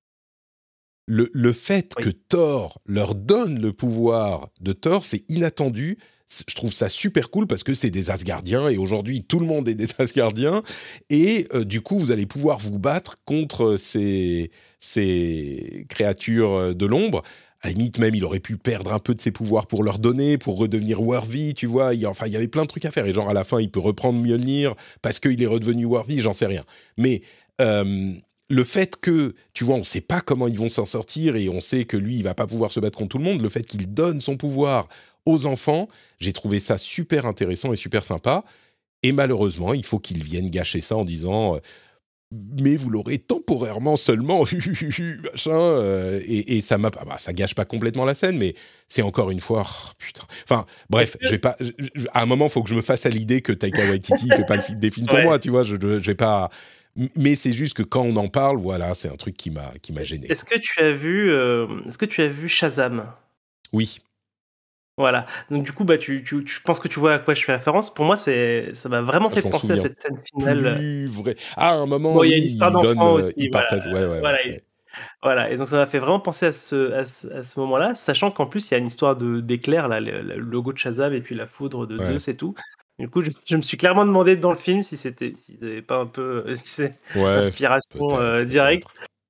Le, le fait Oui. que Thor leur donne le pouvoir de Thor, c'est inattendu. C- Je trouve ça super cool parce que c'est des Asgardiens et aujourd'hui tout le monde est des Asgardiens et euh, du coup vous allez pouvoir vous battre contre ces, ces créatures euh, de l'ombre. À la limite même il aurait pu perdre un peu de ses pouvoirs pour leur donner, pour redevenir worthy, tu vois. Il y a, enfin il y avait plein de trucs à faire et genre à la fin il peut reprendre Mjolnir parce qu'il est redevenu worthy, j'en sais rien. Mais euh, le fait que, tu vois, on ne sait pas comment ils vont s'en sortir et on sait que lui, il va pas pouvoir se battre contre tout le monde, le fait qu'il donne son pouvoir aux enfants, j'ai trouvé ça super intéressant et super sympa. Et malheureusement, il faut qu'ils viennent gâcher ça en disant euh, mais vous l'aurez temporairement seulement, machin. euh, et, et ça m'a, ah bah, ça gâche pas complètement la scène, mais c'est encore une fois, oh, putain. Enfin, bref, Est-ce je que vais pas. je- je- à un moment, il faut que je me fasse à l'idée que Taika Waititi fait pas le fi- des films pour ouais. moi, tu vois. Je, je, je vais pas. Mais c'est juste que quand on en parle, voilà, c'est un truc qui m'a, qui m'a gêné, Est-ce quoi. que tu as vu, euh, est-ce que tu as vu Shazam? Oui, Voilà. Donc du coup, bah, tu, tu, tu penses que tu vois à quoi je fais référence. Pour moi, c'est, ça m'a vraiment je fait m'en penser à souviens cette scène finale. plus vrai. Ah, à un moment, Bon, il y a oui, une histoire il donne, d'enfant euh, aussi, il voilà. partage. Ouais, ouais, ouais. Voilà, ouais. voilà. Et donc ça m'a fait vraiment penser à ce, à ce, à ce moment-là, sachant qu'en plus il y a une histoire de d'éclair là, le, le logo de Shazam et puis la foudre de Ouais. Zeus et tout. Du coup, je, je me suis clairement demandé dans le film si c'était, s'ils n'avaient pas un peu, euh, tu sais, Ouais, inspiration peut-être, euh, directe. peut-être.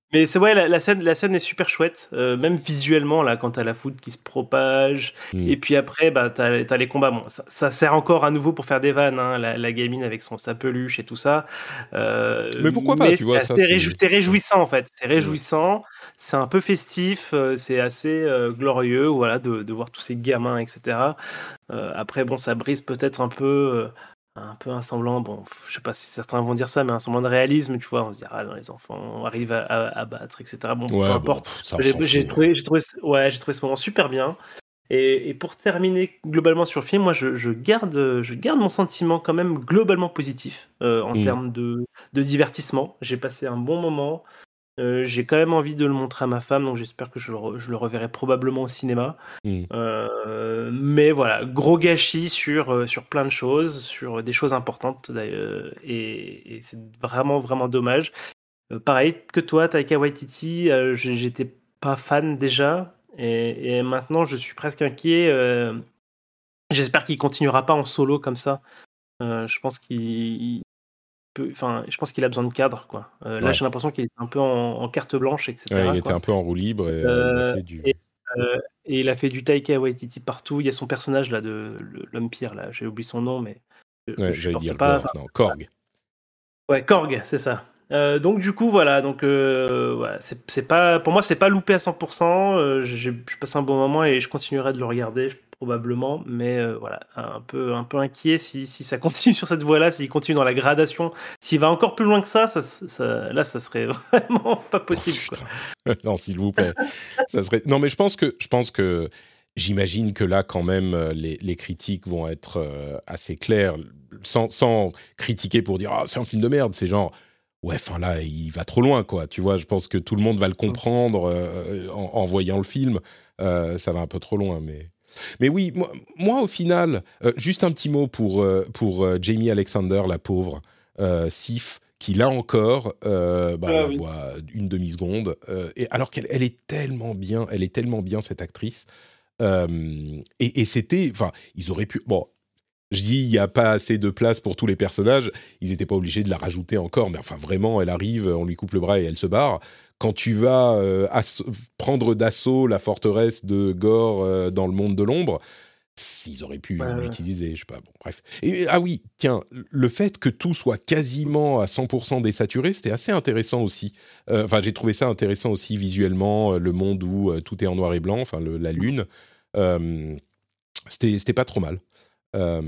Mais c'est ouais, la, la scène, la scène est super chouette, euh, même visuellement là, quand t'as la foudre qui se propage, Mm. et puis après, bah t'as, t'as les combats. Bon, ça, ça sert encore à nouveau pour faire des vannes, hein, la, la gamine avec son sa peluche et tout ça. Euh, Mais pourquoi pas, mais tu c'est vois, ça, assez réjou- c'est... c'est réjouissant en fait. C'est Mm. réjouissant, c'est un peu festif, euh, c'est assez euh, glorieux, voilà, de, de voir tous ces gamins, et cetera. Euh, après, bon, ça brise peut-être un peu. euh, un peu un semblant, bon, je sais pas si certains vont dire ça, mais un semblant de réalisme, tu vois, on se dit, ah non, les enfants arrivent à, à, à battre, et cetera. Bon, peu Ouais, bon, importe. pff, ça, on J'ai, s'en j'ai fout, ouais. trouvé, j'ai trouvé, ce- ouais, j'ai trouvé ce moment super bien. Et, et pour terminer globalement sur le film, moi, je, je garde, je garde mon sentiment quand même globalement positif euh, en Mm. termes de, de divertissement. J'ai passé un bon moment. Euh, j'ai quand même envie de le montrer à ma femme, donc j'espère que je le, re- je le reverrai probablement au cinéma. Mm. Euh, mais voilà, gros gâchis sur, euh, sur plein de choses, sur des choses importantes d'ailleurs, et, et c'est vraiment vraiment dommage. Euh, pareil que toi, Taika Waititi, euh, j'ai- j'étais pas fan déjà, et, et maintenant je suis presque inquiet. euh, j'espère qu'il continuera pas en solo comme ça. Euh, je pense qu'il il peut, enfin, je pense qu'il a besoin de cadre, quoi. Euh, là, Ouais. j'ai l'impression qu'il est un peu en, en carte blanche, Ouais, il et cetera, était un quoi. peu en roue libre et euh, il a Euh, fait du... et, euh, et il a fait du Taika Waititi partout. Il y a son personnage là de le- l'homme pire là, j'ai oublié son nom, mais je, Ouais, je j'allais supporte dire pas. Gore, Enfin, non, Korg. ouais, Korg, c'est ça. Euh, donc du coup voilà, donc euh, voilà, c'est c'est pas pour moi c'est pas loupé à cent pour cent. Euh, j'ai je passe un bon moment et je continuerai de le regarder probablement, mais euh, voilà, un peu un peu inquiet si, si ça continue sur cette voie-là, s'il continue dans la gradation, s'il va encore plus loin que ça, ça, ça là ça serait vraiment pas Oh, possible, quoi. putain. Non, s'il vous plaît. Ça serait... Non, mais je pense que, je pense que, j'imagine que là, quand même, euh, les, les critiques vont être euh, assez claires, sans, sans critiquer pour dire ah c'est un film de merde. C'est genre ouais, enfin là, il va trop loin, quoi. Tu vois, je pense que tout le monde va le comprendre euh, en, en voyant le film. Euh, ça va un peu trop loin, mais. Mais oui, moi, moi au final, euh, juste un petit mot pour euh, pour euh, Jamie Alexander, la pauvre euh, Sif, qui là encore, euh, bah, on Ah la oui. voit une demi seconde, euh, et alors qu'elle elle est tellement bien, elle est tellement bien cette actrice. Euh, et, et c'était, enfin, ils auraient pu. Bon, je dis, il n'y a pas assez de place pour tous les personnages. Ils n'étaient pas obligés de la rajouter encore, mais enfin, vraiment, elle arrive, on lui coupe le bras et elle se barre. Quand tu vas euh, asso- prendre d'assaut la forteresse de Gore euh, dans le monde de l'ombre, ils auraient pu Ouais, ouais. l'utiliser, je sais pas. Bon, bref. Et ah oui, tiens, le fait que tout soit quasiment à cent pour cent désaturé, c'était assez intéressant aussi. Euh, Enfin, j'ai trouvé ça intéressant aussi visuellement, euh, le monde où euh, tout est en noir et blanc, enfin le- la lune. Euh, c'était, c'était pas trop mal. Euh,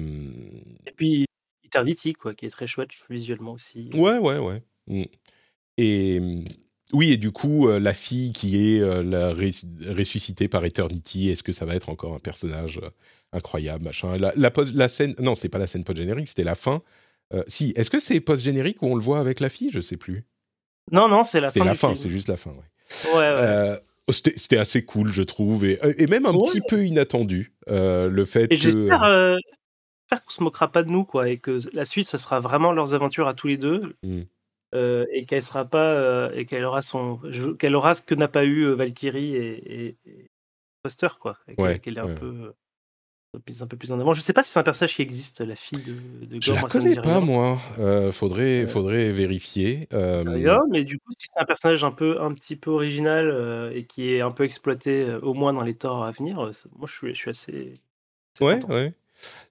Et puis Eternity, quoi, qui est très chouette visuellement aussi. Ouais, ouais, ouais. Mm. Et mm, oui, et du coup, euh, la fille qui est euh, la res- ressuscitée par Eternity, est-ce que ça va être encore un personnage euh, incroyable, machin. La, la, pos- la scène, non, c'était pas la scène post-générique, c'était la fin. Euh, si, est-ce que c'est post-générique où on le voit avec la fille? Je sais plus. Non, non, c'est la C'était fin la du fin, c'est film. juste la fin, ouais. Ouais, ouais. Euh, c'était, c'était assez cool, je trouve, et, et même un Ouais. petit peu inattendu, euh, le fait Et que... euh, j'espère, euh, j'espère qu'on se moquera pas de nous, quoi, et que la suite, ce sera vraiment leurs aventures à tous les deux, mm, euh, et qu'elle sera pas, euh, et qu'elle aura son, je- qu'elle aura ce que n'a pas eu euh, Valkyrie et, et, et Foster, quoi, et qu'elle, ouais, qu'elle est un ouais. peu, euh, un peu plus un peu plus en avant. Je sais pas si c'est un personnage qui existe, la fille de, de Je Gore, la moi ça me connais dit pas, rien. moi. Euh, faudrait, Euh, faudrait vérifier. Euh, Rien, mais du coup, si c'est un personnage un peu, un petit peu original euh, et qui est un peu exploité, euh, au moins dans les torts à venir, euh, c'est- moi je suis, je suis assez, assez ouais, content. ouais.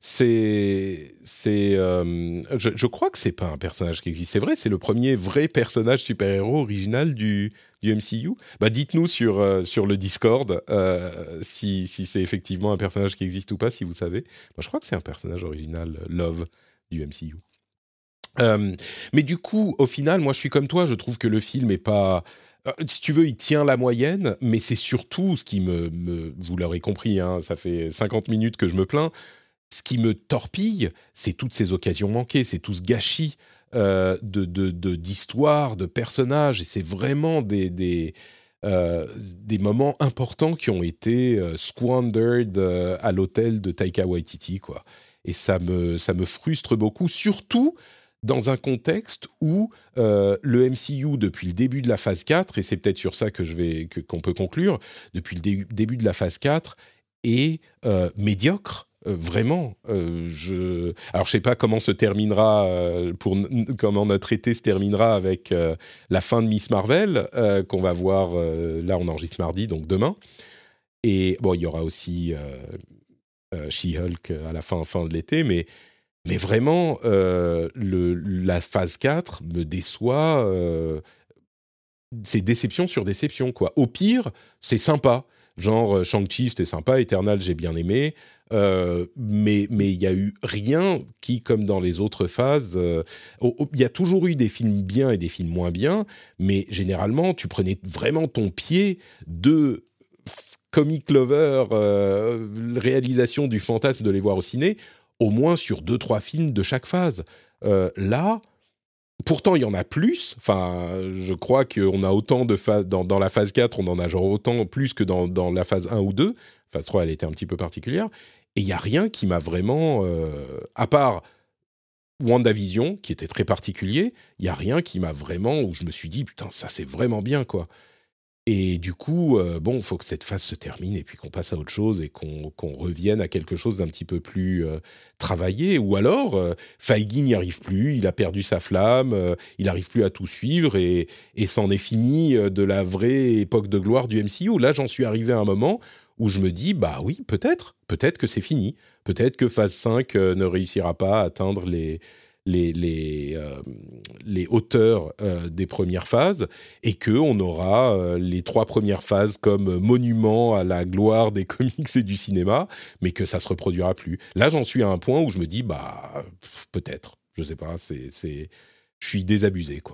C'est, c'est. euh, je, je crois que c'est pas un personnage qui existe. C'est vrai, c'est le premier vrai personnage super-héros original du, du M C U. Bah, dites-nous sur euh, sur le Discord euh, si si c'est effectivement un personnage qui existe ou pas, si vous savez. Moi, je crois que c'est un personnage original, euh, Love, du M C U. Euh, mais du coup, au final, moi, je suis comme toi. Je trouve que le film est pas. euh, Si tu veux, il tient la moyenne, mais c'est surtout ce qui me, me vous l'aurez compris, hein, ça fait cinquante minutes que je me plains. Ce qui me torpille, c'est toutes ces occasions manquées, c'est tout ce gâchis euh, de, de, de- d'histoire, de personnages, et c'est vraiment des, des, euh, des moments importants qui ont été euh, squandered euh, à l'hôtel de Taika Waititi, quoi. Et ça me, ça me frustre beaucoup, surtout dans un contexte où euh, le M C U, depuis le début de la phase quatre, et c'est peut-être sur ça que je vais, que, qu'on peut conclure, depuis le dé- début de la phase quatre, est euh, médiocre Euh, vraiment, euh, je. Alors, je sais pas comment se terminera euh, pour n- comment notre été se terminera avec euh, la fin de Miss Marvel euh, qu'on va voir. Euh, là, on enregistre mardi, donc demain. Et bon, il y aura aussi euh, euh, She-Hulk à la fin, fin de l'été, mais mais vraiment, euh, le, la phase quatre me déçoit. Euh, c'est déception sur déception, quoi. Au pire, c'est sympa. Genre, euh, Shang-Chi, c'était sympa. Eternal, j'ai bien aimé. Euh, mais mais il y a eu rien qui, comme dans les autres phases, euh, oh, oh, il y a toujours eu des films bien et des films moins bien, mais généralement, tu prenais vraiment ton pied de f- comic lover, euh, réalisation du fantasme de les voir au ciné, au moins sur deux, trois films de chaque phase. Euh, là, pourtant, il y en a plus. Enfin, je crois qu'on a autant de phases. Dans, dans la phase quatre, on en a genre autant plus que dans, dans la phase un ou deux. Phase trois, elle était un petit peu particulière. Et il n'y a rien qui m'a vraiment. Euh, à part WandaVision, qui était très particulier, il n'y a rien qui m'a vraiment. Où je me suis dit, putain, ça c'est vraiment bien, quoi. Et du coup, euh, bon, il faut que cette phase se termine et puis qu'on passe à autre chose et qu'on qu'on revienne à quelque chose d'un petit peu plus euh, travaillé. Ou alors, euh, Feige n'y arrive plus, il a perdu sa flamme, euh, il n'arrive plus à tout suivre et, et c'en est fini euh, de la vraie époque de gloire du M C U. Là, j'en suis arrivé à un moment où je me dis, bah oui, peut-être, peut-être que c'est fini. Peut-être que phase cinq euh, ne réussira pas à atteindre les, les, les, euh, les hauteurs euh, des premières phases et qu'on aura euh, les trois premières phases comme monument à la gloire des comics et du cinéma, mais que ça se reproduira plus. Là, j'en suis à un point où je me dis, bah, pff, peut-être, je sais pas, c'est, c'est, je suis désabusé, quoi.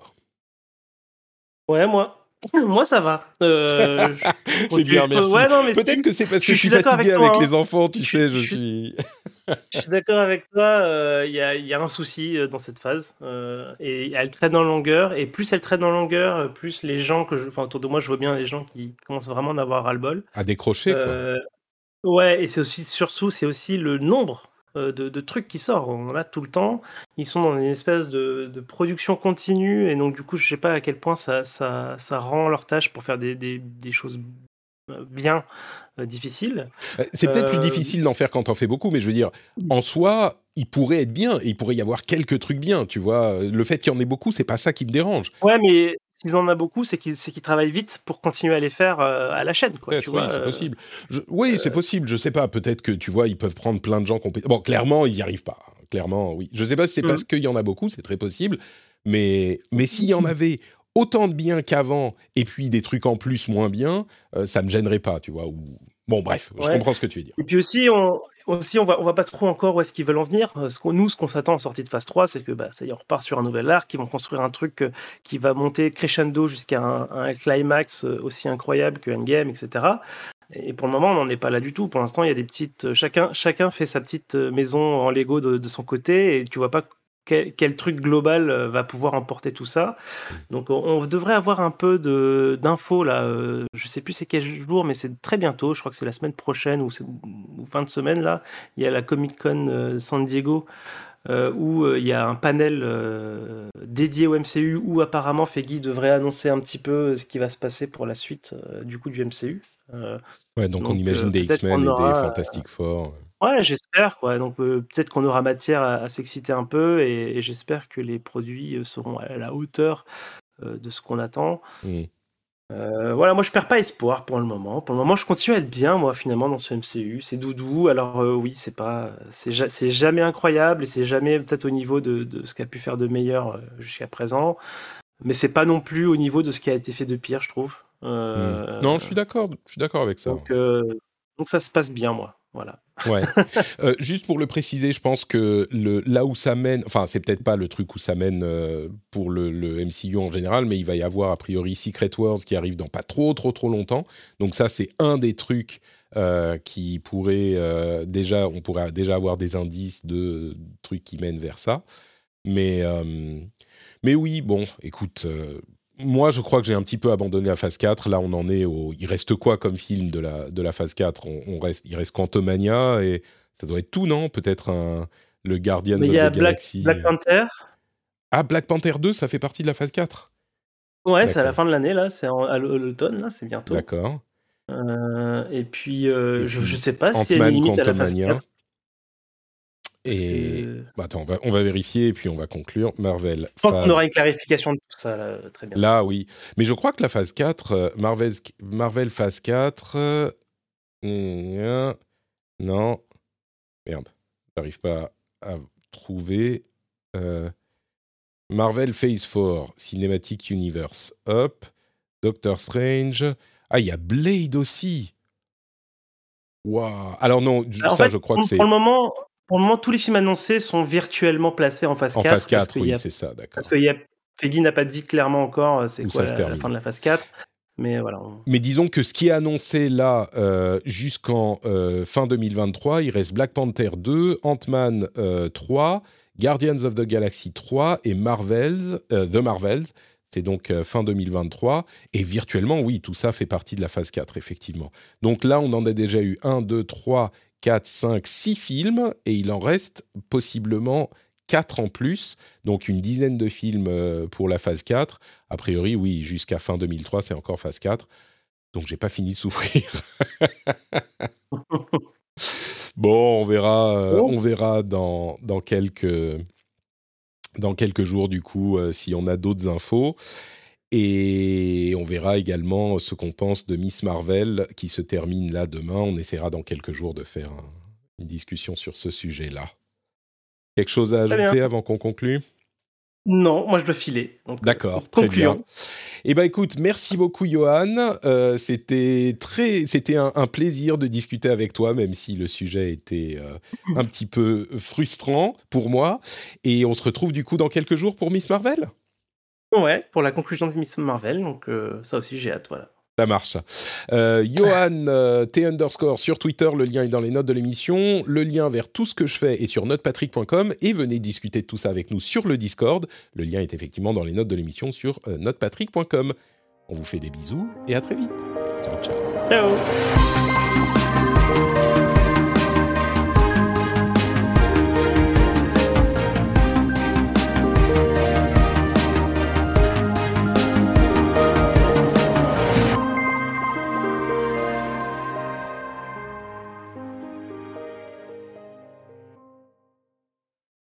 Ouais, moi, moi ça va. Euh, je C'est continue. bien, je peux- merci. Ouais, non, mais Peut-être si. que c'est parce Je, que je je suis suis d'accord fatigué avec toi. avec Hein. les enfants, tu Je, suis- sais, je, je suis suis... je suis d'accord avec toi. euh, Il y a, il y a un souci euh, dans cette phase. euh, et elle traîne en longueur. Et plus elle traîne en longueur, euh, plus les gens que je. Enfin, autour de moi, je vois bien les gens qui commencent vraiment à en avoir ras-le-bol. à décrocher, quoi. Euh, Ouais, et c'est aussi, surtout, c'est aussi le nombre euh, de, de trucs qui sortent. On en a tout le temps. Ils sont dans une espèce de, de production continue, et donc du coup, je sais pas à quel point ça, ça, ça rend leur tâche pour faire des, des, des choses euh, bien euh, difficiles. Euh, C'est peut-être plus Euh, difficile d'en faire quand on fait beaucoup, mais je veux dire, en soi, il pourrait être bien, et il pourrait y avoir quelques trucs bien, tu vois. Le fait qu'il y en ait beaucoup, c'est pas ça qui me dérange. ouais, mais s'ils en ont beaucoup, c'est qu'ils c'est qu'ils travaillent vite pour continuer à les faire euh, à la chaîne, quoi. Tu Peut-être, oui, vois. c'est euh, possible. Je- oui, c'est possible, je sais pas. Peut-être que, tu vois, ils peuvent prendre plein de gens compétents. Bon, clairement, ils n'y arrivent pas. hein. Clairement, oui. Je sais pas si c'est parce hmm. qu'il y en a beaucoup, c'est très possible. Mais, mais s'il y en avait autant de bien qu'avant, et puis des trucs en plus moins bien, euh, ça me gênerait pas, tu vois. Ou... Bon, bref, je Ouais. comprends ce que tu veux dire. Et puis aussi, on, aussi, on va, on va pas trop encore où est-ce qu'ils veulent en venir. Euh, Ce qu'on, nous, ce qu'on s'attend en sortie de phase trois, c'est que bah, ça y est, on repart sur un nouvel arc, ils vont construire un truc euh, qui va monter crescendo jusqu'à un, un climax euh, aussi incroyable que Endgame, et cetera. Et pour le moment, on n'en est pas là du tout. Pour l'instant, il y a des petites. euh, Chacun, chacun fait sa petite euh, maison en Lego de, de son côté, et tu vois pas quel, quel truc global euh, va pouvoir emporter tout ça. Donc on, on devrait avoir un peu de d'infos là. Euh, je sais plus c'est quel jour, mais c'est très bientôt. Je crois que c'est la semaine prochaine ou, c'est- ou fin de semaine là. Il y a la Comic Con euh, San Diego euh, où euh, il y a un panel euh, dédié au M C U où apparemment Feige devrait annoncer un petit peu ce qui va se passer pour la suite euh, du coup du M C U. Euh, Ouais, donc on donc euh, imagine des peut-être X-Men qu'on et des aura. Fantastic Four. Ouais, j'espère quoi. Donc euh, peut-être qu'on aura matière à, à s'exciter un peu et, et j'espère que les produits euh, seront à la hauteur euh, de ce qu'on attend. Hmm. Euh, voilà, moi je perds pas espoir pour le moment. Pour le moment, je continue à être bien, moi, finalement, dans ce M C U. C'est doudou. Alors euh, oui, c'est pas, c'est ja- c'est jamais incroyable et c'est jamais peut-être au niveau de, de ce qu'a pu faire de meilleur euh, jusqu'à présent. Mais c'est pas non plus au niveau de ce qui a été fait de pire, je trouve. Hmm. Euh, Non, je suis d'accord, je suis d'accord avec ça. donc, euh, donc ça se passe bien, moi. Voilà. Ouais. Euh, juste pour le préciser, je pense que le, là où ça mène, enfin, c'est peut-être pas le truc où ça mène euh, pour le, le M C U en général, mais il va y avoir a priori Secret Wars qui arrive dans pas trop, trop, trop longtemps. Donc ça, c'est un des trucs euh, qui pourrait euh, déjà, on pourrait déjà avoir des indices de, de trucs qui mènent vers ça. Mais, euh, mais oui, bon, écoute, euh, moi je crois que j'ai un petit peu abandonné la phase quatre. Là, on en est au. Il reste quoi comme film de la, de la phase quatre on, on reste, Il reste Quantumania et ça doit être tout, non? Peut-être un, le Guardians Mais il of y the a Black, Galaxy. Black Panther. Ah, Black Panther deux, ça fait partie de la phase quatre. Ouais, c'est à la D'accord, fin de l'année, là. C'est en- à l'automne, là. C'est bientôt. d'accord. Euh, et puis, Et euh, je, je puis sais pas s'il y a une Ant-Man limite à la phase Quantumania. quatre. Et que... bah attends, on va, on va vérifier et puis on va conclure. Marvel Je pense phase... qu'on aura une clarification de tout ça, là, très bien. Là, oui. Mais je crois que la phase quatre, euh, Marvel, Marvel phase quatre... Euh, non. Merde. J'arrive pas à trouver... Euh, Marvel Phase quatre, Cinematic Universe. Hop. Doctor Strange. Ah, il y a Blade aussi. Waouh. Alors non, Alors, ça, en fait, je crois pour, que c'est... pour le moment, pour le moment, tous les films annoncés sont virtuellement placés en phase En quatre. phase quatre, parce oui, y a, c'est ça, d'accord. Parce que y a, Feige n'a pas dit clairement encore euh, c'est Où quoi ça se la, la termine. fin de la phase quatre. Mais voilà. On... Mais disons que ce qui est annoncé là euh, jusqu'en euh, fin deux mille vingt-trois, il reste Black Panther deux, Ant-Man euh, trois, Guardians of the Galaxy trois et Marvels, euh, The Marvels. C'est donc euh, fin deux mille vingt-trois. Et virtuellement, oui, tout ça fait partie de la phase quatre, effectivement. Donc là, on en a déjà eu un, deux, trois, quatre, cinq, six films. Et il en reste possiblement quatre en plus. Donc une dizaine de films euh, pour la phase quatre. A priori, oui, jusqu'à fin deux mille trois, c'est encore phase quatre. Donc j'ai pas fini de souffrir. Bon, on verra, euh, Oh. on verra dans, dans quelques... dans quelques jours, du coup, euh, si on a d'autres infos. Et on verra également ce qu'on pense de Miss Marvel, qui se termine là demain. On essaiera dans quelques jours de faire un, une discussion sur ce sujet-là. Quelque chose à ajouter avant qu'on conclue ? Non, moi je dois filer. Donc, D'accord, euh, très bien. Eh bien, écoute, merci beaucoup, Johan. Euh, c'était très, c'était un, un plaisir de discuter avec toi, même si le sujet était euh, un petit peu frustrant pour moi. Et on se retrouve du coup dans quelques jours pour Miss Marvel ? Ouais, pour la conclusion de Miss Marvel. Donc, euh, ça aussi, j'ai hâte, voilà. Ça marche. Euh, Johan euh, T underscore sur Twitter, le lien est dans les notes de l'émission. Le lien vers tout ce que je fais est sur notepatrick point com et venez discuter de tout ça avec nous sur le Discord. Le lien est effectivement dans les notes de l'émission sur euh, notepatrick point com. On vous fait des bisous et à très vite. Ciao, ciao. Ciao.